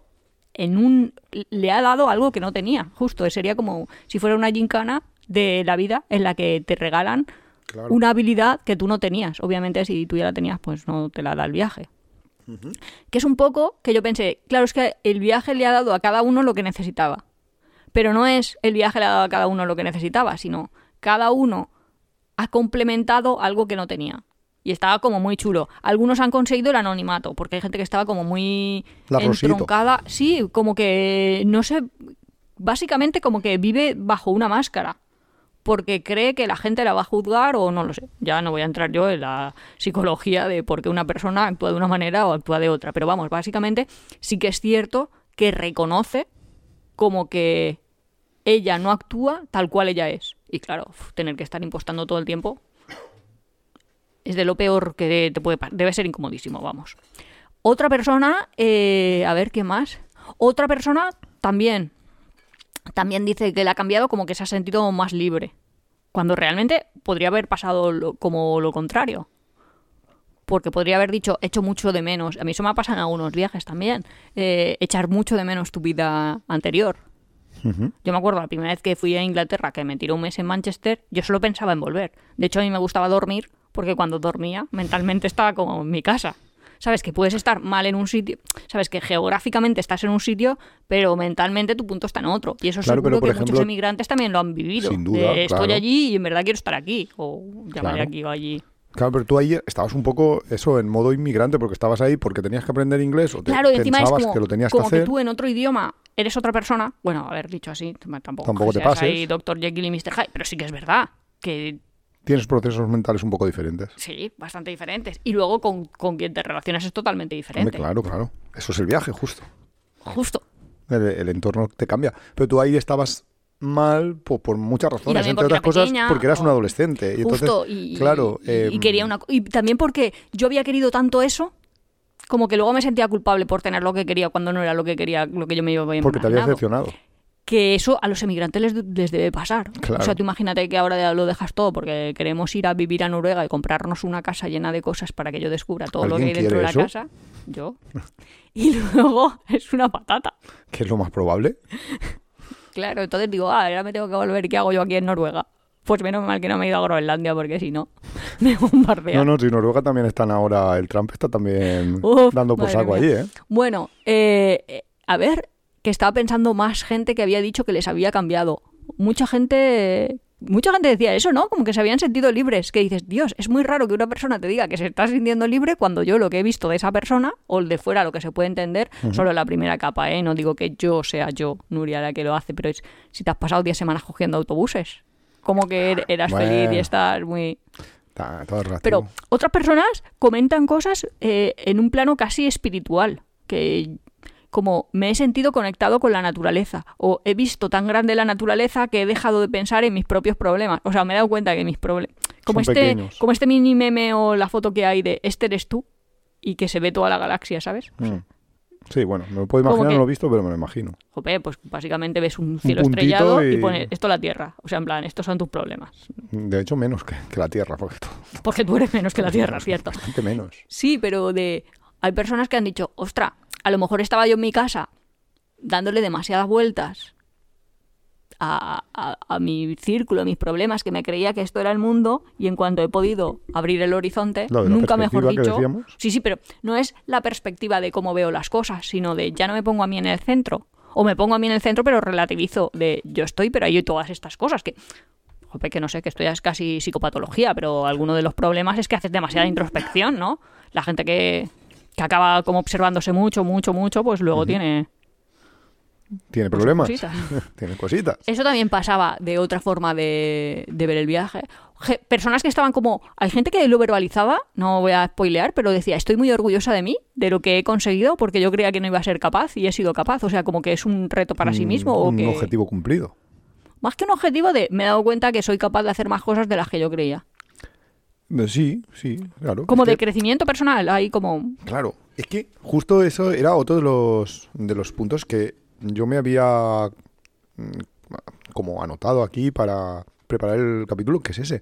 le ha dado algo que no tenía. Justo, sería como si fuera una gincana de la vida en la que te regalan Claro. una habilidad que tú no tenías. Obviamente, si tú ya la tenías, pues no te la da el viaje. Que es un poco que yo pensé, claro, es que el viaje le ha dado a cada uno lo que necesitaba. Pero no es el viaje le ha dado a cada uno lo que necesitaba, sino cada uno ha complementado algo que no tenía. Y estaba como muy chulo. Algunos han conseguido el anonimato, porque hay gente que estaba como muy La Rosito. entroncada. Sí, como que, no sé, básicamente como que vive bajo una máscara. Porque cree que la gente la va a juzgar o no lo sé. Ya no voy a entrar yo en la psicología de por qué una persona actúa de una manera o actúa de otra. Pero vamos, básicamente sí que es cierto que reconoce como que ella no actúa tal cual ella es. Y claro, tener que estar impostando todo el tiempo es de lo peor que te puede pasar. Debe ser incomodísimo, vamos. Otra persona, a ver, ¿qué más? Otra persona también dice que le ha cambiado, como que se ha sentido más libre. Cuando realmente podría haber pasado como lo contrario. Porque podría haber dicho, echo mucho de menos. A mí eso me ha pasado en algunos viajes también. Echar mucho de menos tu vida anterior. Yo me acuerdo la primera vez que fui a Inglaterra, que me tiró un mes en Manchester, yo solo pensaba en volver. De hecho, a mí me gustaba dormir, porque cuando dormía, mentalmente estaba como en mi casa. Sabes que puedes estar mal en un sitio, sabes que geográficamente estás en un sitio, pero mentalmente tu punto está en otro. Y eso Claro, seguro pero, por que ejemplo, muchos emigrantes también lo han vivido. sin duda, Estoy claro. allí y en verdad quiero estar aquí. O llamaré Claro. aquí o allí. Claro, pero tú ahí estabas un poco en modo inmigrante porque estabas ahí porque tenías que aprender inglés o Claro, y encima es pensabas como, que lo tenías que como que hacer. tú en otro idioma eres otra persona. Bueno, haber dicho así, tampoco te seas pases. ahí Dr. Jekyll y Mr. Hyde, pero sí que es verdad que Tienes procesos mentales un poco diferentes. sí, bastante diferentes. Y luego con quien te relacionas es totalmente diferente. Hombre, claro. Eso es el viaje, justo. Justo. El entorno te cambia. Pero tú ahí estabas mal por muchas razones, también entre porque otras era cosas pequeña, porque eras un o- adolescente. Y Justo. entonces, claro, Y quería y también porque yo había querido tanto eso, como que luego me sentía culpable por tener lo que quería cuando no era lo que quería, lo que yo me iba a porque te habías decepcionado. Que eso a los emigrantes les debe pasar. Claro. O sea, tú imagínate que ahora ya lo dejas todo porque queremos ir a vivir a Noruega y comprarnos una casa llena de cosas para que yo descubra todo lo que hay ¿Alguien dentro de la quiere casa. Yo. Y luego es una patata. Que es lo más probable. Claro, entonces digo, ahora me tengo que volver. ¿Qué hago yo aquí en Noruega? Pues menos mal que no me he ido a Groenlandia porque si no, me bombardean. No, si Noruega también están ahora, el Trump está también Uf, dando por madre saco mía. allí, ¿eh? Bueno, a ver, que estaba pensando más gente que había dicho que les había cambiado. Mucha gente decía eso, ¿no? Como que se habían sentido libres. Que dices, Dios, es muy raro que una persona te diga que se está sintiendo libre cuando yo lo que he visto de esa persona, o el de fuera, lo que se puede entender, solo en la primera capa, ¿eh? No digo que yo sea yo, Nuria, la que lo hace, pero es si te has pasado 10 semanas cogiendo autobuses. Como que eras Bueno. feliz y estás muy... Está todo relativo. Pero otras personas comentan cosas en un plano casi espiritual, que como me he sentido conectado con la naturaleza, o he visto tan grande la naturaleza que he dejado de pensar en mis propios problemas. O sea, me he dado cuenta que Como Son pequeños. como este mini meme o la foto que hay de este eres tú y que se ve toda la galaxia, ¿sabes? Sí, bueno, me lo puedo imaginar, no lo he visto, pero me lo imagino. Jope, pues básicamente ves un cielo puntito estrellado y y pones esto es la Tierra. O sea, en plan, estos son tus problemas. De hecho, menos que la Tierra, porque Porque tú eres menos que la Tierra, ¿cierto? bastante menos. Sí, pero hay personas que han dicho, ostra, a lo mejor estaba yo en mi casa dándole demasiadas vueltas a mi círculo, a mis problemas, que me creía que esto era el mundo, y en cuanto he podido abrir el horizonte, Lo de la nunca mejor perspectiva que dicho. decíamos. Sí, pero no es la perspectiva de cómo veo las cosas, sino de ya no me pongo a mí en el centro. O me pongo a mí en el centro, pero relativizo de yo estoy, pero hay todas estas cosas que. Jope, que no sé, que esto ya es casi psicopatología, pero alguno de los problemas es que haces demasiada introspección, ¿no? La gente que acaba como observándose mucho, pues luego tiene Problemas. cositas. Tiene cositas. Eso también pasaba de otra forma de ver el viaje. Personas que estaban como... Hay gente que lo verbalizaba, no voy a spoilear, pero decía, estoy muy orgullosa de mí, de lo que he conseguido, porque yo creía que no iba a ser capaz y he sido capaz. O sea, como que es un reto para sí mismo. O un que... objetivo cumplido. Más que un objetivo de... Me he dado cuenta que soy capaz de hacer más cosas de las que yo creía. Sí, claro. Como Es de que, crecimiento personal, ahí como... claro, es que justo eso era otro de los puntos que yo me había como anotado aquí para preparar el capítulo, que es ese.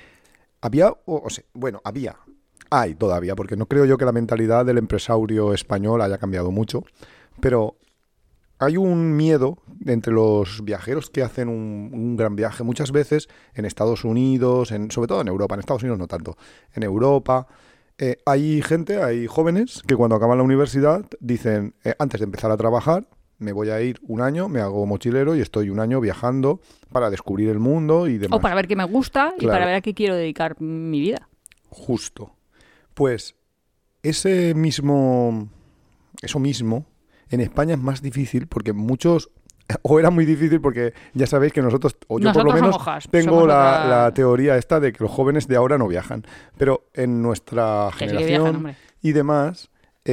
Hay todavía, porque no creo yo que la mentalidad del empresario español haya cambiado mucho, pero hay un miedo entre los viajeros que hacen un gran viaje, muchas veces en Estados Unidos, sobre todo en Europa, en Estados Unidos no tanto, en Europa. Hay jóvenes que cuando acaban la universidad dicen, antes de empezar a trabajar, me voy a ir un año, me hago mochilero y estoy un año viajando para descubrir el mundo y demás. O para ver qué me gusta y Claro. para ver a qué quiero dedicar mi vida. Justo. Pues eso mismo, en España es más difícil porque muchos, o era muy difícil porque ya sabéis que nosotros, o yo por lo menos, somos has, tengo somos la teoría esta de que los jóvenes de ahora no viajan. Pero en nuestra Que sí que generación viajan, hombre. y demás,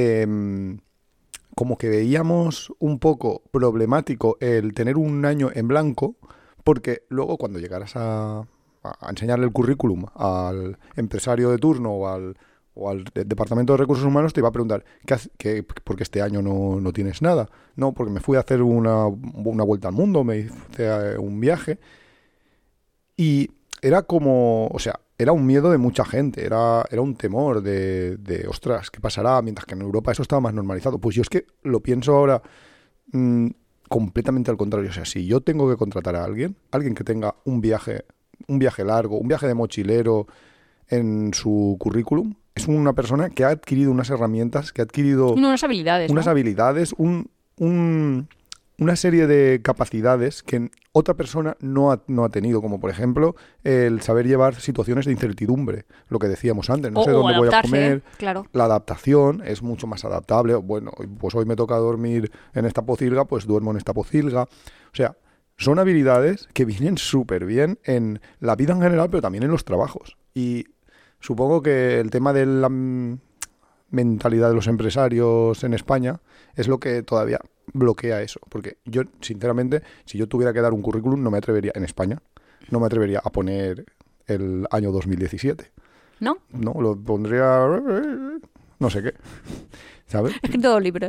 como que veíamos un poco problemático el tener un año en blanco, porque luego cuando llegaras a enseñarle el currículum al empresario de turno o al departamento de recursos humanos, te iba a preguntar ¿por qué este año no tienes nada? No, porque me fui a hacer una vuelta al mundo, me hice un viaje, y era como, o sea, era un miedo de mucha gente, era un temor de ostras, ¿qué pasará? Mientras que en Europa eso estaba más normalizado. Pues yo es que lo pienso ahora completamente al contrario. O sea, si yo tengo que contratar a alguien que tenga un viaje largo, un viaje de mochilero en su currículum, es una persona que ha adquirido unas herramientas, que ha adquirido Unas habilidades, unas ¿no? habilidades, una serie de capacidades que otra persona no ha tenido, como por ejemplo el saber llevar situaciones de incertidumbre, lo que decíamos antes, no sé dónde voy a comer, claro. la adaptación es mucho más adaptable. Bueno, pues hoy me toca dormir en esta pocilga, pues duermo en esta pocilga. O sea, son habilidades que vienen súper bien en la vida en general, pero también en los trabajos. Y supongo que el tema de la mentalidad de los empresarios en España es lo que todavía bloquea eso. Porque yo, sinceramente, si yo tuviera que dar un currículum, no me atrevería, en España, no me atrevería a poner el año 2017. ¿No? No, lo pondría no sé qué, ¿sabes? Escrito libre.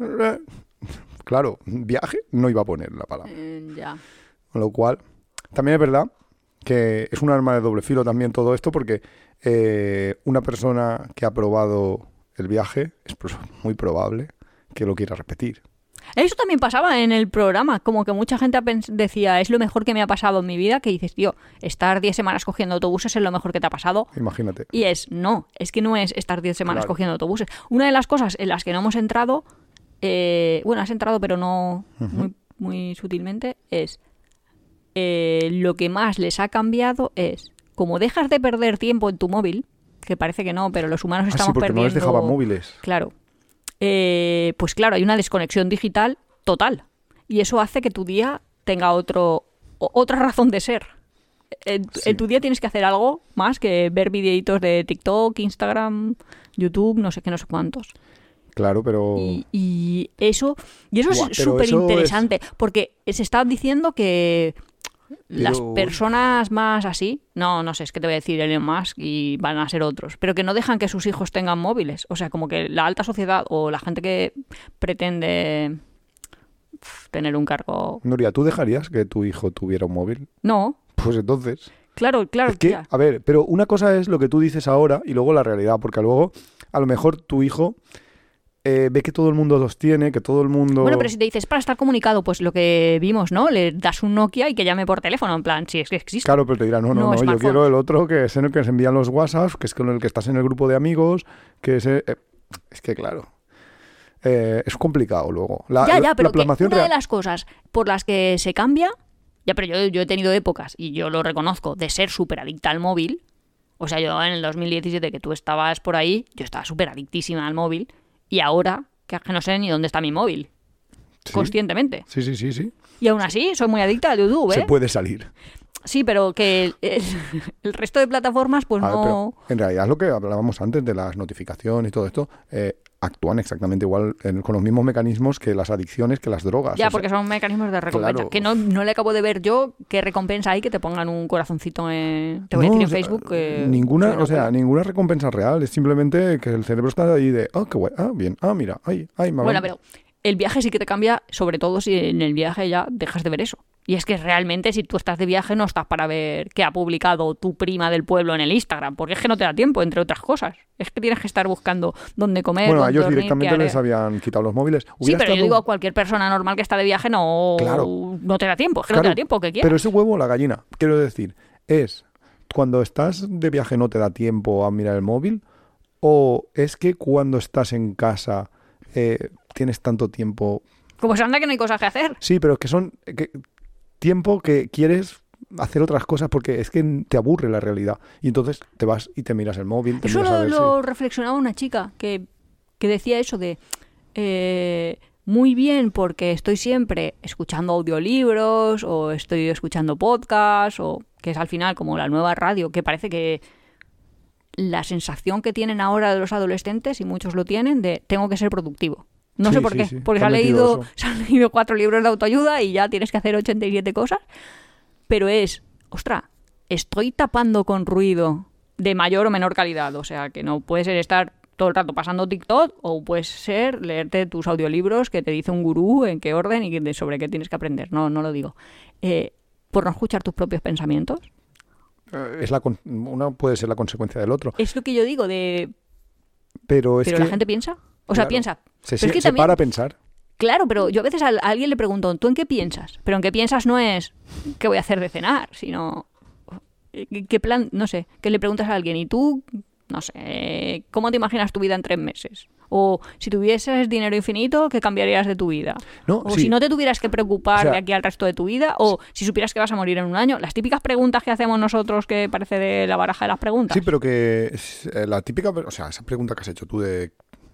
Claro, viaje no iba a poner la palabra. Ya. Con lo cual, también es verdad que es un arma de doble filo también todo esto, porque una persona que ha probado el viaje es muy probable que lo quiera repetir. Eso también pasaba en el programa, como que mucha gente decía, es lo mejor que me ha pasado en mi vida, que dices, tío, estar 10 semanas cogiendo autobuses es lo mejor que te ha pasado. Imagínate. Y es que no es estar 10 semanas Claro. cogiendo autobuses. Una de las cosas en las que no hemos entrado, bueno, has entrado pero no muy, muy sutilmente, es lo que más les ha cambiado es, como dejas de perder tiempo en tu móvil, que parece que no, pero los humanos estamos Sí, porque perdiendo... no les dejaban móviles. Claro. Pues claro, hay una desconexión digital total. Y eso hace que tu día tenga otra razón de ser. En tu día tienes que hacer algo más que ver videitos de TikTok, Instagram, YouTube, no sé qué, no sé cuántos. Claro, pero... Y eso Buah, es pero súper eso interesante, porque se está diciendo que Las personas más así, no sé, es que te voy a decir Elon Musk y van a ser otros, pero que no dejan que sus hijos tengan móviles. O sea, como que la alta sociedad o la gente que pretende tener un cargo... Nuria, ¿tú dejarías que tu hijo tuviera un móvil? No. Pues entonces... Claro. Es que, a ver, pero una cosa es lo que tú dices ahora y luego la realidad, porque luego a lo mejor tu hijo ve que todo el mundo los tiene, que todo el mundo... Bueno, pero si te dices para estar comunicado, pues lo que vimos, ¿no? Le das un Nokia y que llame por teléfono, en plan, si es que existe. Claro, pero te dirán, no, yo quiero el otro, que es en el que se envían los WhatsApps, que es con el que estás en el grupo de amigos, que es que claro... es complicado luego. Pero que una de las cosas por las que se cambia... Ya, pero yo he tenido épocas, y yo lo reconozco, de ser súper adicta al móvil. O sea, yo en el 2017, que tú estabas por ahí, yo estaba súper adictísima al móvil. Y ahora, que no sé ni dónde está mi móvil. ¿Sí? Conscientemente. Sí. Y aún así, soy muy adicta al YouTube, Se puede salir. Sí, pero que el resto de plataformas, pues no... Pero en realidad es lo que hablábamos antes de las notificaciones y todo esto. Actúan exactamente igual con los mismos mecanismos que las adicciones, que las drogas. Ya, porque son mecanismos de recompensa. Claro. Que no le acabo de ver yo qué recompensa hay que te pongan un corazoncito te voy a decir en Facebook. Ninguna recompensa real. Es simplemente que el cerebro está ahí de, qué guay, bien, mira, Bueno, pero el viaje sí que te cambia, sobre todo si en el viaje ya dejas de ver eso. Y es que realmente si tú estás de viaje no estás para ver qué ha publicado tu prima del pueblo en el Instagram, porque es que no te da tiempo, entre otras cosas. Es que tienes que estar buscando dónde comer, bueno, a dónde ellos dormir, directamente les habían quitado los móviles. Sí, pero yo digo a cualquier persona normal que está de viaje no te da tiempo. Es que no te da tiempo, ¿qué quieres? Pero ese huevo o la gallina, quiero decir, es cuando estás de viaje no te da tiempo a mirar el móvil, o es que cuando estás en casa tienes tanto tiempo... Como se anda que no hay cosas que hacer. Sí, pero es que son... tiempo que quieres hacer otras cosas porque es que te aburre la realidad y entonces te vas y te miras el móvil. Eso lo reflexionaba una chica que decía eso de muy bien porque estoy siempre escuchando audiolibros o estoy escuchando podcasts o que es al final como la nueva radio, que parece que la sensación que tienen ahora de los adolescentes, y muchos lo tienen, de tengo que ser productivo. No sé por qué, porque se han leído 4 libros de autoayuda y ya tienes que hacer 87 cosas, pero estoy tapando con ruido de mayor o menor calidad, o sea, que no puede ser estar todo el rato pasando TikTok o puede ser leerte tus audiolibros que te dice un gurú en qué orden y sobre qué tienes que aprender, no lo digo. Por no escuchar tus propios pensamientos. Una puede ser la consecuencia del otro. Es lo que yo digo de... Pero la gente piensa... O sea, piensa. Se para a pensar. Claro, pero yo a veces a alguien le pregunto, ¿tú en qué piensas? Pero en qué piensas no es qué voy a hacer de cenar, sino qué plan, no sé, que le preguntas a alguien, ¿y tú, no sé, cómo te imaginas tu vida en 3 meses? O si tuvieses dinero infinito, ¿qué cambiarías de tu vida? Si no te tuvieras que preocupar de aquí al resto de tu vida, o si supieras que vas a morir en un año. Las típicas preguntas que hacemos nosotros que parece de la baraja de las preguntas. Sí, pero que la típica, o sea, esa pregunta que has hecho tú de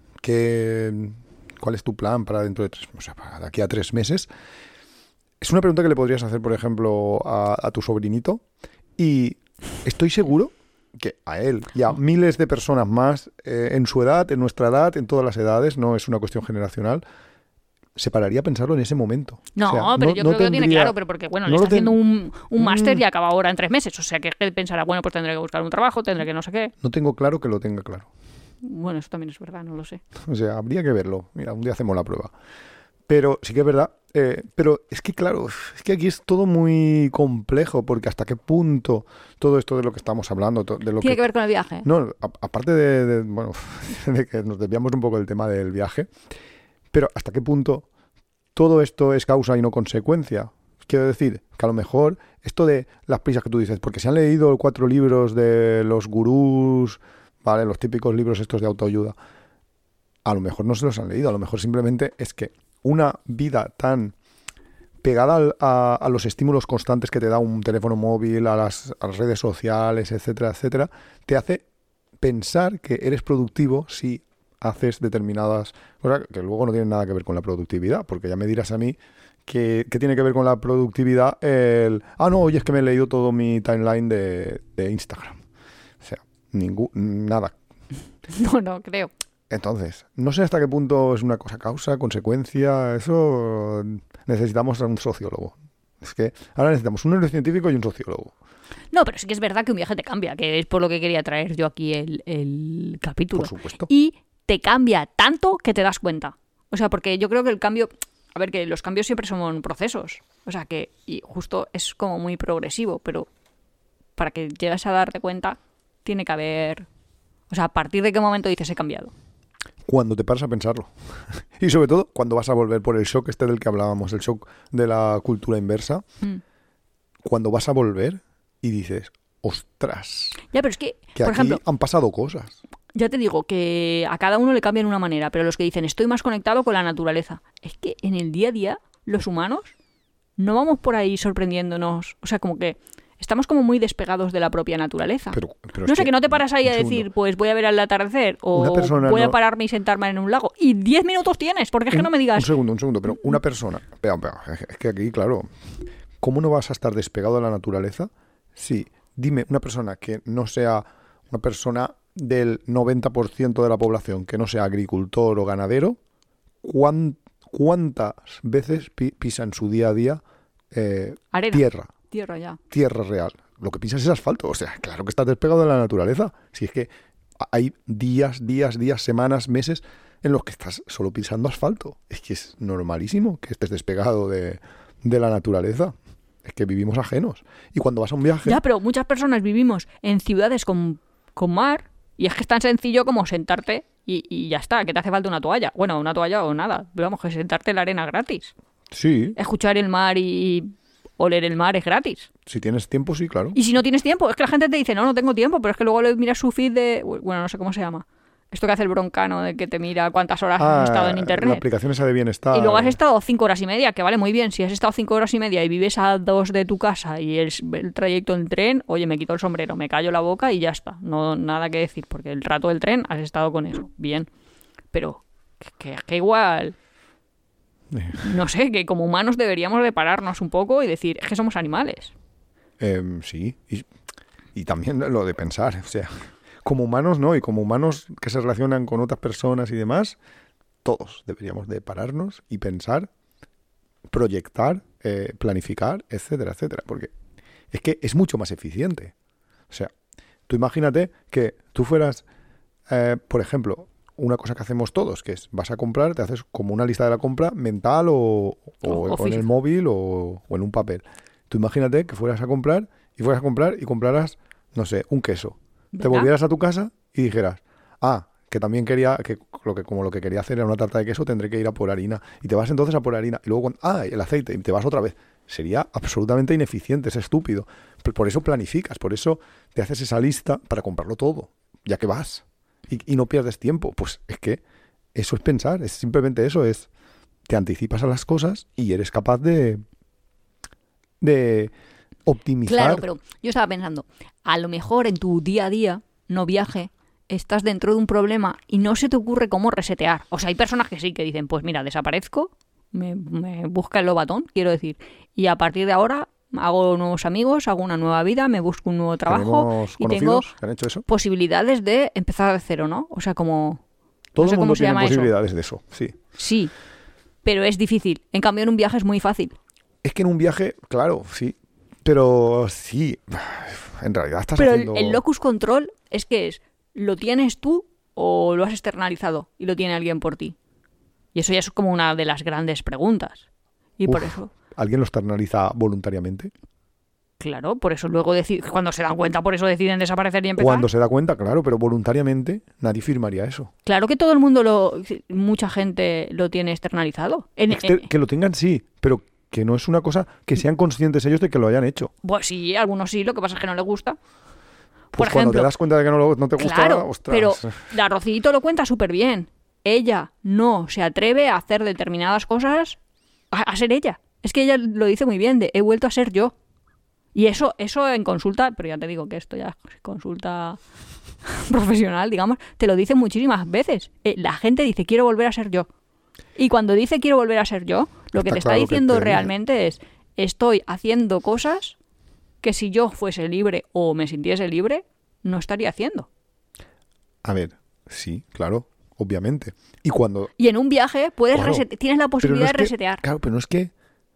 ¿cuál es tu plan para dentro de para de aquí a 3 meses? Es una pregunta que le podrías hacer, por ejemplo, a tu sobrinito, y estoy seguro que a él y a miles de personas más en su edad, en nuestra edad, en todas las edades, no es una cuestión generacional, se pararía a pensarlo en ese momento. No, pero yo creo que lo tiene claro, pero porque, le está haciendo un máster y acaba ahora en 3 meses. O sea, que él pensará, pues tendré que buscar un trabajo, tendré que no sé qué. No tengo claro que lo tenga claro. Bueno, eso también es verdad, no lo sé. O sea, habría que verlo. Mira, un día hacemos la prueba. Pero sí que es verdad. Pero es que, claro, es que aquí es todo muy complejo, porque hasta qué punto todo esto de lo que estamos hablando... de lo ¿Tiene que ver con el viaje? No, aparte de que nos desviamos un poco del tema del viaje, pero hasta qué punto todo esto es causa y no consecuencia. Quiero decir que a lo mejor esto de las prisas que tú dices, porque se han leído 4 libros de los gurús... ¿Vale? Los típicos libros estos de autoayuda. A lo mejor no se los han leído, a lo mejor simplemente es que una vida tan pegada a los estímulos constantes que te da un teléfono móvil, a las redes sociales, etcétera, etcétera, te hace pensar que eres productivo si haces determinadas cosas que luego no tienen nada que ver con la productividad, porque ya me dirás a mí que tiene que ver con la productividad oye, es que me he leído todo mi timeline de Instagram. O sea, nada. No creo. Entonces, no sé hasta qué punto es una cosa causa, consecuencia. Eso necesitamos a un sociólogo. Es que ahora necesitamos un neurocientífico y un sociólogo. No, pero sí que es verdad que un viaje te cambia, que es por lo que quería traer yo aquí el capítulo. Por supuesto. Y te cambia tanto que te das cuenta. O sea, porque yo creo que el cambio... A ver, que los cambios siempre son procesos. O sea, que y justo es como muy progresivo, pero para que llegues a darte cuenta, tiene que haber... O sea, ¿a partir de qué momento dices he cambiado? Cuando te paras a pensarlo. Y sobre todo, cuando vas a volver por el shock del que hablábamos, el shock de la cultura inversa. Cuando vas a volver y dices, ostras, ya, pero es que por aquí ejemplo, han pasado cosas. Ya te digo que a cada uno le cambian una manera, pero los que dicen estoy más conectado con la naturaleza, es que en el día a día, los humanos, no vamos por ahí sorprendiéndonos. O sea, como que estamos como muy despegados de la propia naturaleza. Pero no sé, que no te paras ahí a decir, pues voy a ver el atardecer, o voy a pararme y sentarme en un lago. Y 10 minutos tienes, porque es que no me digas... Un segundo, pero una persona... es que aquí, claro, ¿cómo no vas a estar despegado de la naturaleza? Sí, dime, una persona que no sea una persona del 90% de la población, que no sea agricultor o ganadero, ¿cuántas veces pisa en su día a día arena? Tierra ya. Tierra real. Lo que pisas es asfalto. O sea, claro que estás despegado de la naturaleza. Si es que hay días, semanas, meses en los que estás solo pisando asfalto. Es que es normalísimo que estés despegado de la naturaleza. Es que vivimos ajenos. Y cuando vas a un viaje... Ya, pero muchas personas vivimos en ciudades con mar y es que es tan sencillo como sentarte y ya está, que te hace falta una toalla. Bueno, una toalla o nada. Pero vamos, que sentarte en la arena gratis. Sí. Escuchar el mar y oler el mar es gratis. Si tienes tiempo, sí, claro. Y si no tienes tiempo, es que la gente te dice, no tengo tiempo, pero es que luego le miras su feed de... Bueno, no sé cómo se llama. Esto que hace el broncano de que te mira cuántas horas has estado en internet. La aplicación esa de bienestar. Y luego has estado 5 horas y media, que vale muy bien. Si has estado 5 horas y media y vives a 2 de tu casa y el trayecto en tren, oye, me quito el sombrero, me callo la boca y ya está. No nada que decir, porque el rato del tren has estado con eso. Bien. Pero que igual... No sé, que como humanos deberíamos de pararnos un poco y decir, es que somos animales. Sí. Y también lo de pensar, o sea... Como humanos, ¿no? Y como humanos que se relacionan con otras personas y demás, todos deberíamos de pararnos y pensar, proyectar, planificar, etcétera, etcétera. Porque es que es mucho más eficiente. O sea, tú imagínate que tú fueras, por ejemplo, una cosa que hacemos todos, que es vas a comprar, te haces como una lista de la compra mental o en el móvil o en un papel. Tú imagínate que fueras a comprar y compraras, no sé, un queso. Te volvieras a tu casa y dijeras, que también quería, como lo que quería hacer era una tarta de queso, tendré que ir a por harina. Y te vas entonces a por harina. Y luego, el aceite, y te vas otra vez. Sería absolutamente ineficiente, es estúpido. Por eso planificas, por eso te haces esa lista para comprarlo todo, ya que vas. Y no pierdes tiempo. Pues es que eso es pensar, es simplemente eso, te anticipas a las cosas y eres capaz de optimizar. Claro, pero yo estaba pensando, a lo mejor en tu día a día, no viaje, estás dentro de un problema y no se te ocurre cómo resetear. O sea, hay personas que sí, que dicen, pues mira, desaparezco, me busca el lobatón, quiero decir, y a partir de ahora hago nuevos amigos, hago una nueva vida, me busco un nuevo trabajo y tengo que han hecho eso? Posibilidades de empezar de cero, ¿no? O sea, como... Todo no sé el mundo cómo se tiene llama posibilidades eso. de eso, sí. Sí, pero es difícil. En cambio, en un viaje es muy fácil. Es que en un viaje, claro, sí. Pero sí, en realidad estás haciendo... Pero el locus control es que ¿lo tienes tú o lo has externalizado y lo tiene alguien por ti? Y eso ya es como una de las grandes preguntas. Y por eso... ¿Alguien lo externaliza voluntariamente? Claro, por eso luego cuando se dan cuenta, por eso deciden desaparecer y empezar. Cuando se da cuenta, claro, pero voluntariamente nadie firmaría eso. Claro que todo el mundo, mucha gente lo tiene externalizado. Que lo tengan sí, pero... que no es una cosa que sean conscientes ellos de que lo hayan hecho. Pues sí, algunos sí, lo que pasa es que no les gusta. Pues cuando te das cuenta de que no te gusta, claro, ostras. Pero la Rocito lo cuenta súper bien. Ella no se atreve a hacer determinadas cosas a ser ella. Es que ella lo dice muy bien, he vuelto a ser yo. Y eso en consulta, pero ya te digo que esto ya es consulta profesional, digamos, te lo dicen muchísimas veces. La gente dice, quiero volver a ser yo. Y cuando dice quiero volver a ser yo, lo que te está diciendo realmente es, estoy haciendo cosas que si yo fuese libre o me sintiese libre, no estaría haciendo. A ver, sí, claro, obviamente. Y en un viaje puedes tienes la posibilidad de resetear. Claro, pero no es que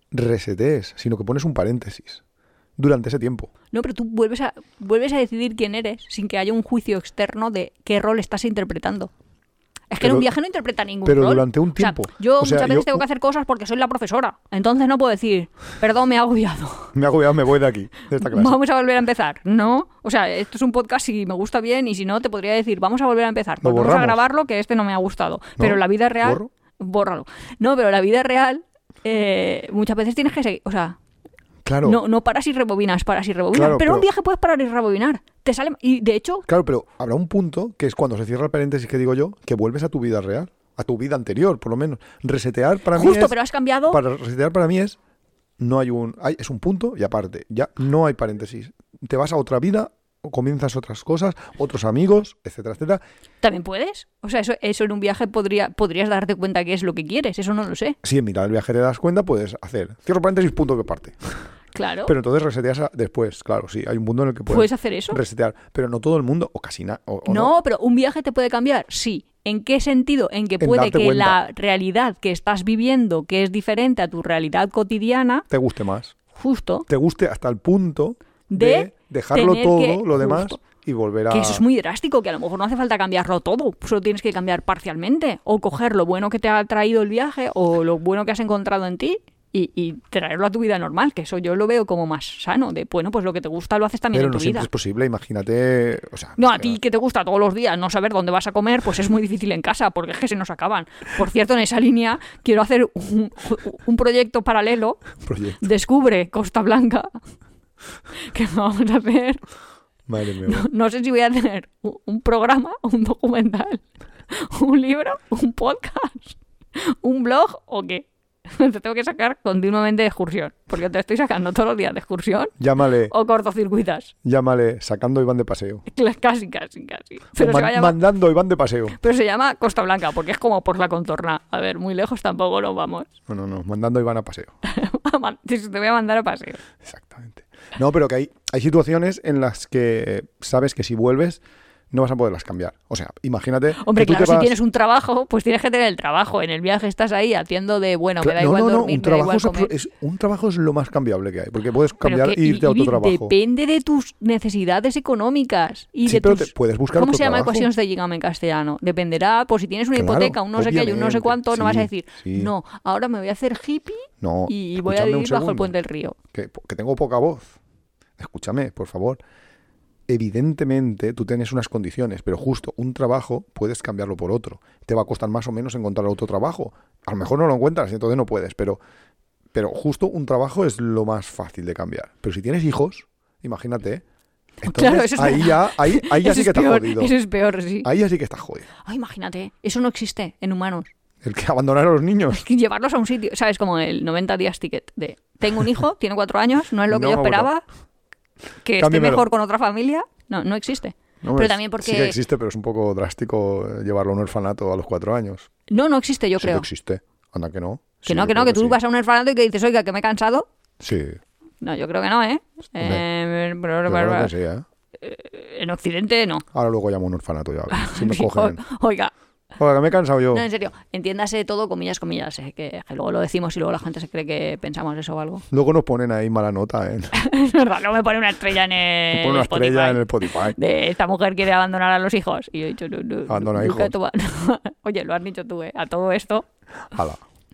resetees, sino que pones un paréntesis durante ese tiempo. No, pero tú vuelves a decidir quién eres sin que haya un juicio externo de qué rol estás interpretando. Es que en un viaje no interpreta ningún rol. Pero durante un tiempo. Yo muchas veces tengo que hacer cosas porque soy la profesora. Entonces no puedo decir, perdón, me he agobiado. Me he agobiado, me voy de aquí, de esta clase. Vamos a volver a empezar. No, o sea, esto es un podcast si me gusta bien y si no te podría decir, vamos a volver a empezar. Pues vamos a grabarlo que este no me ha gustado. Pero la vida real... Bórralo. No, pero la vida real muchas veces tienes que seguir... O sea... Claro. No paras y rebobinas. Claro, pero en un viaje puedes parar y rebobinar. Te sale... Y de hecho... Claro, pero habrá un punto que es cuando se cierra el paréntesis que digo yo, que vuelves a tu vida real. A tu vida anterior, por lo menos. Resetear para mí es... Justo, pero has cambiado... Para resetear para mí es... No hay un... es un punto y aparte. Ya no hay paréntesis. Te vas a otra vida, o comienzas otras cosas, otros amigos, etcétera, etcétera. ¿También puedes? O sea, eso en un viaje podrías darte cuenta que es lo que quieres. Eso no lo sé. Si en mitad del viaje te das cuenta, puedes hacer... Cierro paréntesis, punto que parte. Claro. Pero entonces reseteas después, claro, sí. Hay un mundo en el que puedes hacer eso. Resetear, pero no todo el mundo, o casi nada. No, pero un viaje te puede cambiar, sí. ¿En qué sentido? En que puede que la realidad que estás viviendo, que es diferente a tu realidad cotidiana... Te guste más. Justo. Te guste hasta el punto de dejarlo todo, lo demás, y volver a... Que eso es muy drástico, que a lo mejor no hace falta cambiarlo todo, solo tienes que cambiar parcialmente. O coger lo bueno que te ha traído el viaje, o lo bueno que has encontrado en ti, y traerlo a tu vida normal, que eso yo lo veo como más sano, de bueno, pues lo que te gusta lo haces también en tu vida. Pero no siempre es posible, imagínate... O sea, no, a ti que te gusta todos los días no saber dónde vas a comer, pues es muy difícil en casa, porque es que se nos acaban. Por cierto, en esa línea quiero hacer un proyecto paralelo. Descubre Costa Blanca, que vamos a hacer... Madre mía. No sé si voy a tener un programa, un documental, un libro, un podcast, un blog o qué. Te tengo que sacar continuamente de excursión, porque te estoy sacando todos los días de excursión. Llámale. O cortocircuitas. Llámale, sacando Iván de paseo. Casi. Pero mandando Iván de paseo. Pero se llama Costa Blanca, porque es como por la contorna. A ver, muy lejos tampoco nos vamos. No, mandando Iván a paseo. Te voy a mandar a paseo. Exactamente. No, pero que hay situaciones en las que sabes que si vuelves no vas a poderlas cambiar. O sea, imagínate... Hombre, claro, si tienes un trabajo, pues tienes que tener el trabajo. En el viaje estás ahí haciendo de, bueno, me da igual dormir, me da igual comer. Un trabajo es lo más cambiable que hay, porque puedes cambiar e irte a otro trabajo. Depende de tus necesidades económicas. Y de pero tus... puedes buscar ¿Cómo otro se llama trabajo? ecuaciones de Gigama en castellano? Dependerá, por si tienes una hipoteca, un no sé qué y un no sé cuánto, no vas a decir, no, ahora me voy a hacer hippie y voy a vivir bajo el puente del río. Que tengo poca voz. Escúchame, por favor. Evidentemente tú tienes unas condiciones, pero justo un trabajo puedes cambiarlo por otro. Te va a costar más o menos encontrar otro trabajo. A lo mejor no lo encuentras y entonces no puedes, pero justo un trabajo es lo más fácil de cambiar. Pero si tienes hijos, imagínate, entonces claro, eso es ahí ya sí que estás jodido. Eso es peor, sí. Ahí ya sí que estás jodido. Imagínate, eso no existe en humanos. El que abandonar a los niños. Llevarlos a un sitio, ¿sabes? Como el 90 días ticket de tengo un hijo, tiene 4 años, no es lo que yo esperaba. Que esté mejor con otra familia, no existe. No, pero también porque... Sí que existe, pero es un poco drástico llevarlo a un orfanato a los 4 años. No existe, yo creo. Sí que existe. Anda que no. Que tú vas a un orfanato y que dices, oiga, que me he cansado. Sí. No, yo creo que no, ¿eh? Yo creo que sí, ¿eh? En Occidente, no. Ahora luego llamo a un orfanato, ya ves. Si me cogen. Oiga, que me he cansado yo. No, en serio, entiéndase todo comillas, que luego lo decimos y luego la gente se cree que pensamos eso o algo. Luego nos ponen ahí mala nota, ¿eh? Es verdad, luego me pone una estrella en el Spotify. De esta mujer quiere abandonar a los hijos. Y yo he dicho, no. Abandona hijos. Oye, lo has dicho tú, ¿eh? A todo esto. Hala.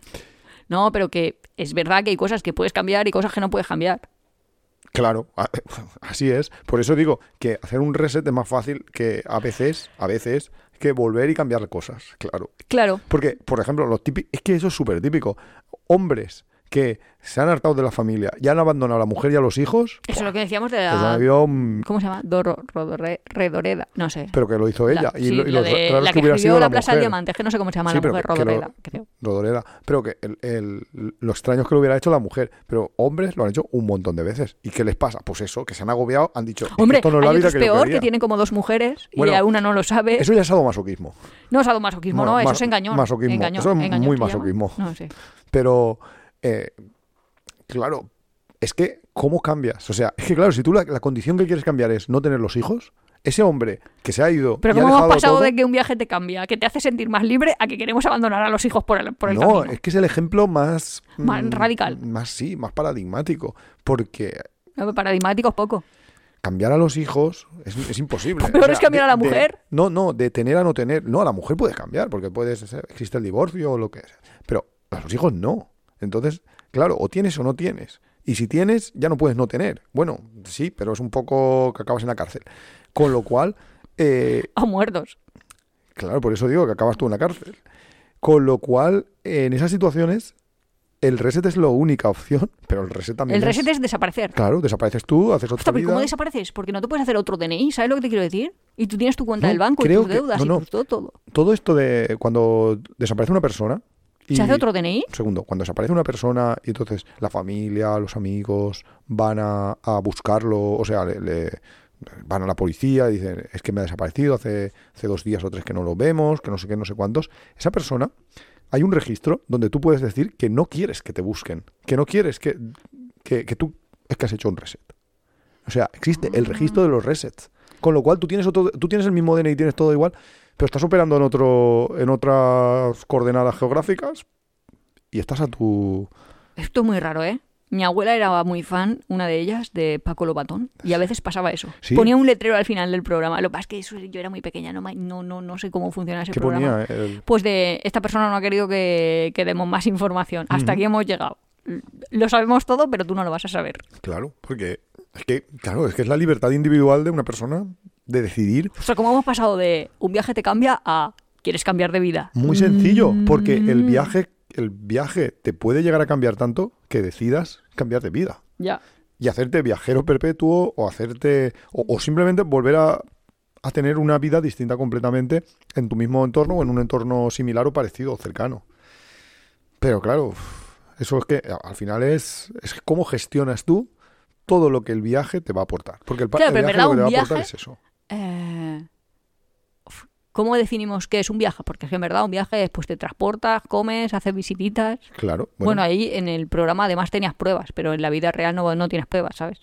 No, pero que es verdad que hay cosas que puedes cambiar y cosas que no puedes cambiar. Claro, así es. Por eso digo que hacer un reset es más fácil que a veces que volver y cambiar cosas, claro. Porque, por ejemplo, es que eso es súper típico. Hombres que se han hartado de la familia y han abandonado a la mujer y a los hijos... Eso es lo que decíamos de la... ¿Cómo se llama? Redoreda, no sé. Pero que lo hizo ella. La que escribió La Plaza del Diamante, es que no sé cómo se llama la mujer, Rodoreda, creo. Rodoreda. Pero que lo extraño es que lo hubiera hecho la mujer. Pero hombres lo han hecho un montón de veces. ¿Y qué les pasa? Pues eso, que se han agobiado, han dicho... Hombre, esto no es la hay vida otros peor, que tienen como 2 mujeres y una no lo sabe. Eso ya es sadomasoquismo. No es sadomasoquismo, no, eso es engañón. Masoquismo. Eso es muy masoquismo. No sé. Pero... claro, es que, ¿cómo cambias? O sea, es que claro, si tú la condición que quieres cambiar es no tener los hijos, ese hombre que se ha ido Pero y ha ¿cómo hemos dejado pasado todo, de que un viaje te cambia, que te hace sentir más libre, a que queremos abandonar a los hijos por el no, camino? es que es el ejemplo más Radical. más paradigmático, porque No, paradigmáticos poco. cambiar a los hijos es imposible. Peor es cambiar a la mujer. De tener a no tener. No, a la mujer puedes cambiar, porque existe el divorcio o lo que sea. Pero a los hijos no. Entonces, claro, o tienes o no tienes. Y si tienes, ya no puedes no tener. Bueno, sí, pero es un poco que acabas en la cárcel. Con lo cual, O muertos. claro, por eso digo que acabas tú en la cárcel. Con lo cual, en esas situaciones, el reset es la única opción, pero el reset también El reset es desaparecer. Claro, desapareces tú, haces otra Ostras, pero vida. ¿cómo desapareces? Porque no te puedes hacer otro DNI, ¿sabes lo que te quiero decir? Y tú tienes tu cuenta No, del banco y creo tus que- deudas no, y todo. Todo esto de cuando desaparece una persona... ¿Se hace otro DNI? Un segundo, cuando desaparece una persona y entonces la familia, los amigos van a buscarlo, o sea, van a la policía y dicen, es que me ha desaparecido, hace 2 días o 3 que no lo vemos, que no sé qué, no sé cuántos. Esa persona, hay un registro donde tú puedes decir que no quieres que te busquen, que no quieres que tú es que has hecho un reset. O sea, existe el registro de los resets. Con lo cual tú tienes el mismo DNI, tienes todo igual, pero estás operando en otras coordenadas geográficas y estás a tu... Esto es muy raro, ¿eh? Mi abuela era muy fan, una de ellas, de Paco Lobatón, y a veces pasaba eso. ¿Sí? Ponía un letrero al final del programa. Lo que pasa es que yo era muy pequeña, no sé cómo funciona ese ¿Qué programa. ponía? Pues de esta persona no ha querido que demos más información. Hasta aquí hemos llegado. Lo sabemos todo, pero tú no lo vas a saber. Claro, porque es que es la libertad individual de una persona de decidir. O sea, ¿cómo hemos pasado de un viaje te cambia a quieres cambiar de vida? Muy sencillo, porque el viaje te puede llegar a cambiar tanto que decidas cambiar de vida. Ya. Y hacerte viajero perpetuo o hacerte o simplemente volver a tener una vida distinta completamente en tu mismo entorno o en un entorno similar o parecido o cercano. Pero claro, eso es que al final es cómo gestionas tú todo lo que el viaje te va a aportar. Porque Claro, el pero en viaje verdad lo que te un va a viaje... aportar es eso. ¿Cómo definimos qué es un viaje? Porque es que en verdad un viaje es pues te transportas, comes, haces visititas. Claro. Bueno, ahí en el programa además tenías pruebas, pero en la vida real no tienes pruebas, ¿sabes?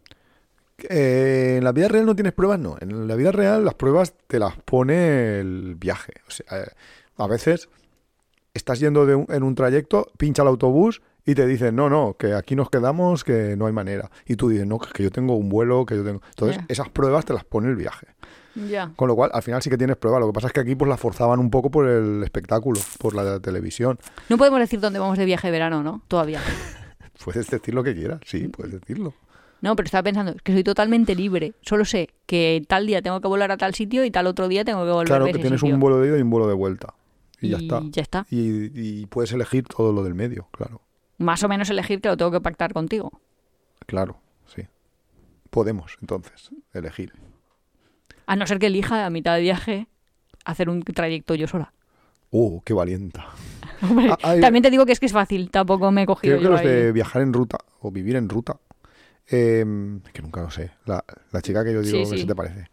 En la vida real no tienes pruebas, no. En la vida real las pruebas te las pone el viaje. O sea, a veces estás yendo en un trayecto, pincha el autobús y te dicen, no, que aquí nos quedamos, que no hay manera. Y tú dices, no, que yo tengo un vuelo, que yo tengo... Entonces, esas pruebas te las pone el viaje. Ya. Con lo cual, al final sí que tienes pruebas. Lo que pasa es que aquí pues las forzaban un poco por el espectáculo, por la televisión. No podemos decir dónde vamos de viaje de verano, ¿no? Todavía. Puedes decir lo que quieras, sí, puedes decirlo. No, pero estaba pensando, es que soy totalmente libre. Solo sé que tal día tengo que volar a tal sitio y tal otro día tengo que volver Claro, a que ese tienes sitio. un vuelo de ida y un vuelo de vuelta. Y ya está. Ya está. Y puedes elegir todo lo del medio, claro. Más o menos elegir que lo tengo que pactar contigo. Claro, sí. Podemos, entonces, elegir. A no ser que elija a mitad de viaje hacer un trayecto yo sola. Qué valienta. Hombre, también te digo que es fácil, tampoco me he cogido Creo que yo los ahí. de viajar en ruta o vivir en ruta, que nunca lo sé, la chica que yo digo, Sí, que sí. se te parece,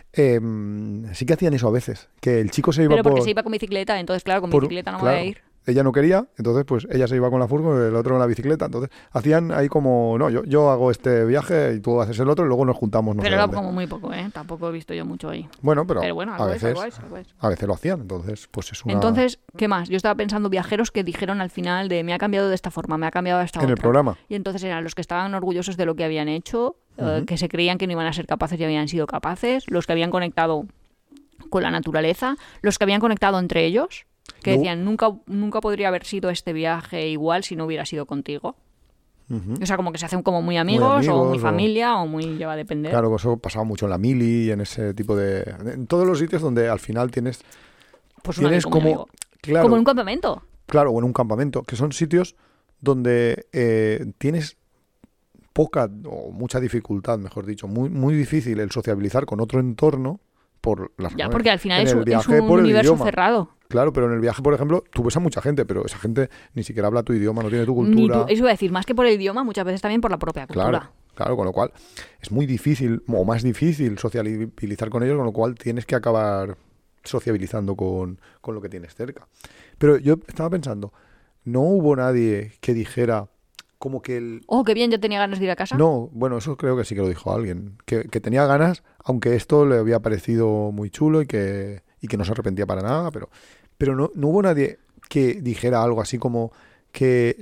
sí que hacían eso a veces, que el chico se iba Pero porque por... se iba con bicicleta, entonces claro, con por- bicicleta no me claro, voy a ir. Ella no quería, entonces pues ella se iba con la furgo y el otro en la bicicleta. Entonces hacían ahí como, no, yo hago este viaje y tú haces el otro y luego nos juntamos. No Pero sé era dónde. como muy poco, ¿eh? Tampoco he visto yo mucho ahí. Bueno, pero bueno, a algo es, veces, algo es. a veces lo hacían, entonces pues es una... Entonces, ¿qué más? Yo estaba pensando viajeros que dijeron al final de me ha cambiado de esta forma, me ha cambiado de esta en otra. el programa. Y entonces eran los que estaban orgullosos de lo que habían hecho, que se creían que no iban a ser capaces y habían sido capaces, los que habían conectado con la naturaleza, los que habían conectado entre ellos, que No. decían nunca podría haber sido este viaje igual si no hubiera sido contigo. Ujú. O sea, como que se hacen como muy amigos o muy o- familia o muy... ya va a depender. Claro, eso pasaba mucho en la mili y en ese tipo de... En todos los sitios donde al final tienes Pues un amigo, muy como... amigo. Claro, Como en un campamento. claro, o en un campamento, que son sitios donde tienes poca o mucha dificultad, mejor dicho, muy difícil el sociabilizar con otro entorno por las Ya, razones. porque al final En es el un viaje por el universo idioma. cerrado. Claro, pero en el viaje, por ejemplo, tú ves a mucha gente, pero esa gente ni siquiera habla tu idioma, no tiene tu Ni cultura. eso iba a decir, más que por el idioma, muchas veces también por la propia cultura. Claro, con lo cual es muy difícil, o más difícil, sociabilizar con ellos, con lo cual tienes que acabar sociabilizando con lo que tienes cerca. Pero yo estaba pensando, no hubo nadie que dijera, como que el... Oh, qué bien, yo tenía ganas de ir a casa. No, bueno, eso creo que sí que lo dijo alguien. Que tenía ganas, aunque esto le había parecido muy chulo y que no se arrepentía para nada, pero no hubo nadie que dijera algo así como que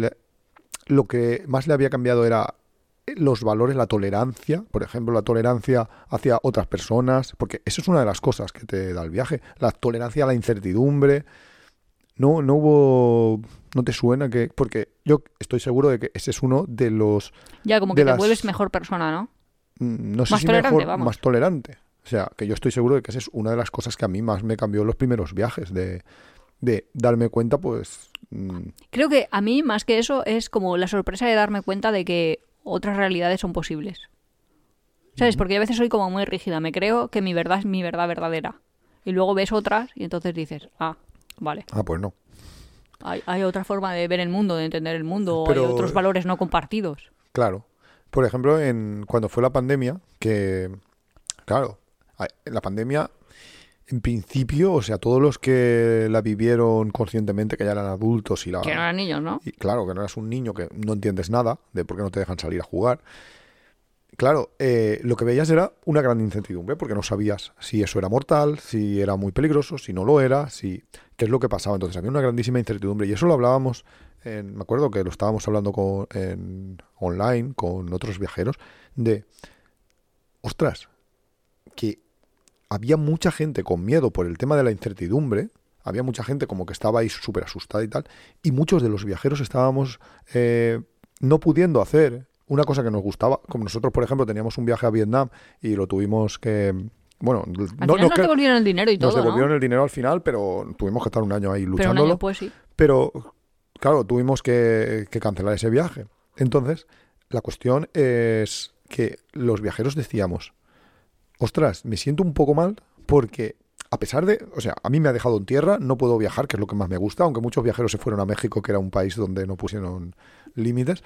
lo que más le había cambiado era los valores, la tolerancia, por ejemplo, la tolerancia hacia otras personas, porque eso es una de las cosas que te da el viaje, la tolerancia a la incertidumbre. No hubo... ¿No te suena que...? Porque yo estoy seguro de que ese es uno de los... Ya, como que te vuelves mejor persona, ¿no? No sé más si tolerante, mejor, vamos. más tolerante. O sea, que yo estoy seguro de que esa es una de las cosas que a mí más me cambió en los primeros viajes, de darme cuenta, pues... Creo que a mí, más que eso, es como la sorpresa de darme cuenta de que otras realidades son posibles. ¿Sabes? Porque yo a veces soy como muy rígida. Me creo que mi verdad es mi verdad verdadera. Y luego ves otras y entonces dices, vale. Pues no. Hay otra forma de ver el mundo, de entender el mundo, Pero, hay otros valores no compartidos. Claro. Por ejemplo, cuando fue la pandemia, que, claro, la pandemia, en principio, o sea, todos los que la vivieron conscientemente, que ya eran adultos y que no eran niños, ¿no? Y, claro, que no eras un niño, que no entiendes nada de por qué no te dejan salir a jugar. Claro, lo que veías era una gran incertidumbre, porque no sabías si eso era mortal, si era muy peligroso, si no lo era, qué es lo que pasaba. Entonces había una grandísima incertidumbre y eso lo hablábamos, me acuerdo que lo estábamos hablando online con otros viajeros, de, ostras, que había mucha gente con miedo por el tema de la incertidumbre, había mucha gente como que estaba ahí súper asustada y tal, y muchos de los viajeros estábamos no pudiendo hacer una cosa que nos gustaba, como nosotros, por ejemplo, teníamos un viaje a Vietnam y lo tuvimos que... Bueno, al final nos devolvieron el dinero y todo, nos devolvieron ¿no? el dinero al final, pero tuvimos que estar un año ahí luchándolo. Pero un año después, sí. Pero, claro, tuvimos que cancelar ese viaje. Entonces, la cuestión es que los viajeros decíamos, ostras, me siento un poco mal porque, a pesar de... O sea, a mí me ha dejado en tierra, no puedo viajar, que es lo que más me gusta, aunque muchos viajeros se fueron a México, que era un país donde no pusieron límites.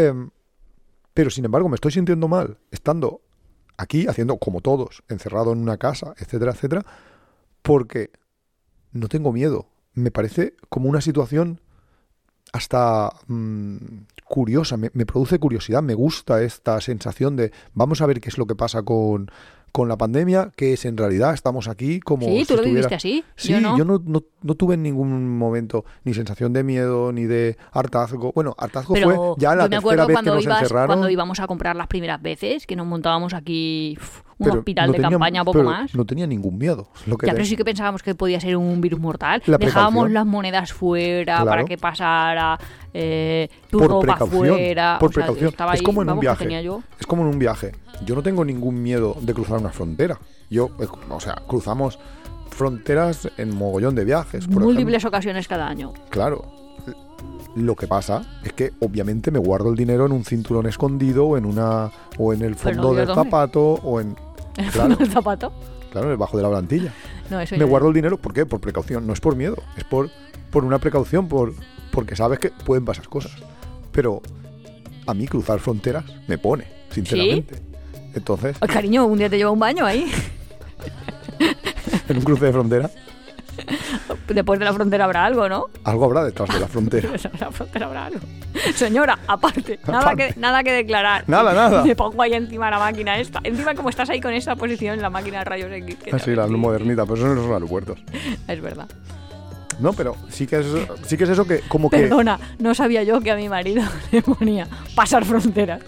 Pero, sin embargo, me estoy sintiendo mal estando aquí, haciendo como todos, encerrado en una casa, etcétera, etcétera, porque no tengo miedo. Me parece como una situación hasta curiosa, me produce curiosidad, me gusta esta sensación de vamos a ver qué es lo que pasa con la pandemia, que es en realidad, estamos aquí como... Sí, ¿tú lo viviste así? Sí, yo no tuve en ningún momento ni sensación de miedo, ni de hartazgo. Bueno, hartazgo pero fue ya la tercera vez que nos encerraron. Cuando íbamos a comprar las primeras veces, que nos montábamos aquí un hospital de campaña, poco más. No tenía ningún miedo. Pero sí que pensábamos que podía ser un virus mortal. La Dejábamos precaución. las monedas fuera, claro, para que pasara, tu por ropa precaución, fuera. por precaución. Estaba es ahí, como en un vamos, viaje. Es como en un viaje. Yo no tengo ningún miedo de cruzar una frontera. Cruzamos fronteras en mogollón de viajes. Múltiples ocasiones cada año. Claro. Lo que pasa es que obviamente me guardo el dinero en un cinturón escondido o en el fondo del zapato o en... ¿En el fondo del zapato? Claro, debajo de la plantilla. No, eso me guardo el dinero, ¿por qué? Por precaución. No es por miedo, es por una precaución, porque sabes que pueden pasar cosas. Pero a mí cruzar fronteras me pone, sinceramente. ¿Sí? Entonces... Ay, cariño, un día te lleva un baño ahí. ¿En un cruce de frontera? Después de la frontera habrá algo, ¿no? Algo habrá detrás de la frontera. De la frontera habrá algo. Señora, aparte. Nada que declarar. Nada. Me pongo ahí encima de la máquina esta. Encima como estás ahí con esa posición en la máquina de rayos X. Sí, la modernita, pero eso no son aeropuertos. Es verdad. No, pero sí que es eso que como que... Perdona, no sabía yo que a mi marido le ponía pasar fronteras.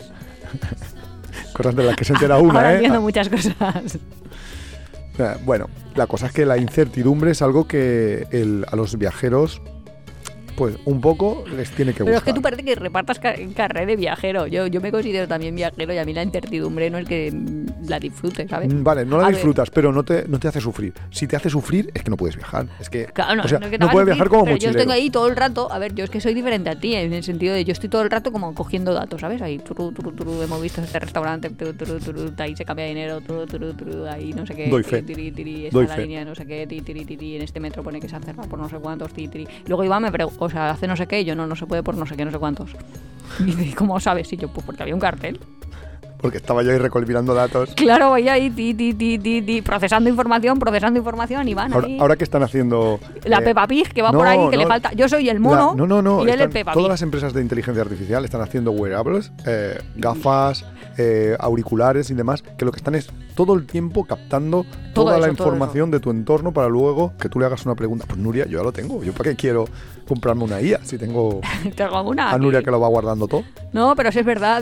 Cosas de las que se entera una, Ahora entiendo muchas cosas. Bueno, la cosa es que la incertidumbre es algo que a los viajeros, pues un poco les tiene que gustar. Pero es que tú parece que repartas carrera de viajero. Yo me considero también viajero y a mí la incertidumbre no es que la disfrute, ¿sabes? Vale, no la disfrutas, pero no te hace sufrir. Si te hace sufrir es que no puedes viajar. Es que, claro, no puedes viajar como mochilero. Yo estoy ahí todo el rato, a ver, yo es que soy diferente a ti, en el sentido de yo estoy todo el rato como cogiendo datos, ¿sabes? Ahí, hemos visto este restaurante, ahí se cambia dinero, ahí no sé qué, doy fe. Está la línea no sé qué, en este metro pone que se ha cerrado por no sé cuántos, Luego Iván me pregunta, o sea, hace no sé qué, y yo no se puede por no sé qué, no sé cuántos. Y ¿cómo sabes? Y yo, pues porque había un cartel. porque estaba yo ahí recopilando datos. Claro, vaya ahí procesando información y van ahí. Ahora que están haciendo... La Peppa Pig, que va por ahí, que le falta... Yo soy el mono y él el Peppa Pig. Todas las empresas de inteligencia artificial están haciendo wearables, gafas, auriculares y demás, que lo que están es todo el tiempo captando toda la información de tu entorno para luego que tú le hagas una pregunta. Pues Nuria, yo ya lo tengo. ¿Yo para qué quiero comprarme una IA si tengo una a Nuria que lo va guardando todo? No, pero sí es verdad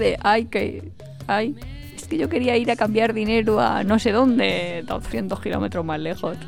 es que yo quería ir a cambiar dinero a no sé dónde, 200 kilómetros más lejos.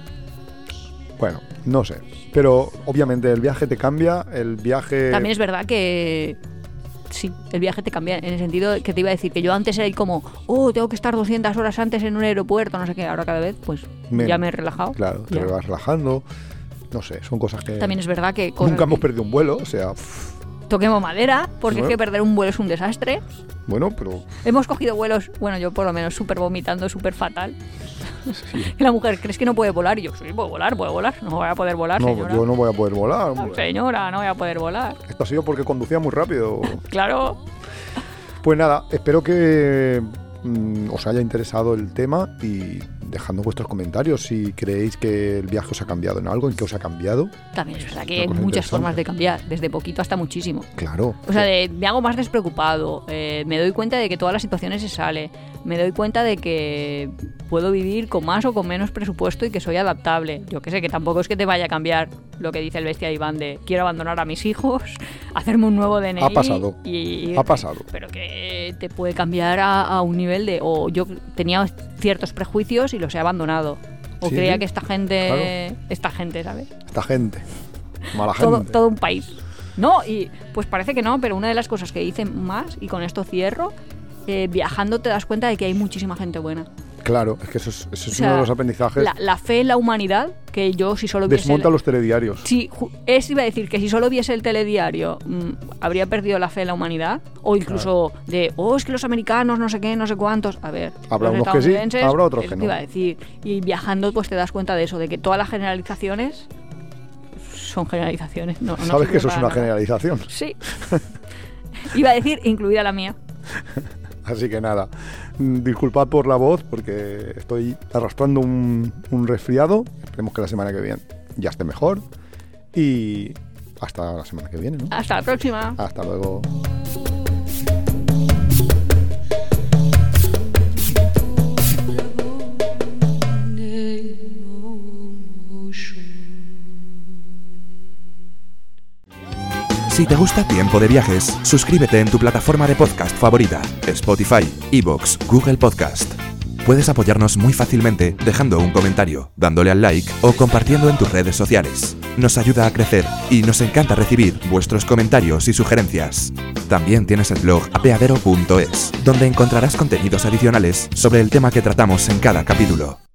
Bueno, no sé. Pero obviamente el viaje te cambia, el viaje... También es verdad que... Sí, el viaje te cambia, en el sentido que te iba a decir que yo antes era como, tengo que estar 200 horas antes en un aeropuerto, no sé qué, ahora cada vez, pues ya me he relajado. Claro, te vas relajando, no sé, son cosas que... También es verdad que... Nunca hemos perdido un vuelo, o sea... Toquemos madera, porque es que perder un vuelo es un desastre. Bueno, pero... Hemos cogido vuelos, bueno, yo por lo menos súper vomitando, súper fatal. Sí. Y la mujer, ¿crees que no puede volar? Y yo, sí, puedo volar. No voy a poder volar, señora. Yo no voy a poder volar. No, señora, no voy a poder volar. Esto ha sido porque conducía muy rápido. Claro. Pues nada, espero que os haya interesado el tema y dejando vuestros comentarios si creéis que el viaje os ha cambiado en algo, en qué os ha cambiado. También es verdad que hay muchas formas de cambiar, desde poquito hasta muchísimo. Claro. O sea, me hago más despreocupado, me doy cuenta de que todas las situaciones se sale, me doy cuenta de que puedo vivir con más o con menos presupuesto y que soy adaptable. Yo que sé, que tampoco es que te vaya a cambiar lo que dice el bestia Iván de quiero abandonar a mis hijos, hacerme un nuevo DNI. Ha pasado. Ha pasado. Pero que te puede cambiar a un nivel de... O yo tenía ciertos prejuicios y los he abandonado. O creía que esta gente... Claro. Esta gente, ¿sabes? Esta gente. Mala gente. Todo un país. No, y pues parece que no, pero una de las cosas que hice más, y con esto cierro, viajando te das cuenta de que hay muchísima gente buena. Claro, es que eso es uno de los aprendizajes. La fe en la humanidad, que yo si solo viese... Desmonta los telediarios. Sí, iba a decir que si solo viese el telediario, habría perdido la fe en la humanidad. O incluso es que los americanos, no sé qué, no sé cuántos. A ver, habrá unos que sí, habrá otros que no. Iba a decir. Y viajando pues te das cuenta de eso, de que todas las generalizaciones son generalizaciones. No ¿sabes que eso es una generalización? Sí. Iba a decir, incluida la mía. Así que nada, disculpad por la voz porque estoy arrastrando un resfriado. Esperemos que la semana que viene ya esté mejor. Y hasta la semana que viene, ¿no? Hasta la próxima. Hasta luego. Si te gusta Tiempo de Viajes, suscríbete en tu plataforma de podcast favorita, Spotify, iVoox, Google Podcast. Puedes apoyarnos muy fácilmente dejando un comentario, dándole al like o compartiendo en tus redes sociales. Nos ayuda a crecer y nos encanta recibir vuestros comentarios y sugerencias. También tienes el blog apeadero.es, donde encontrarás contenidos adicionales sobre el tema que tratamos en cada capítulo.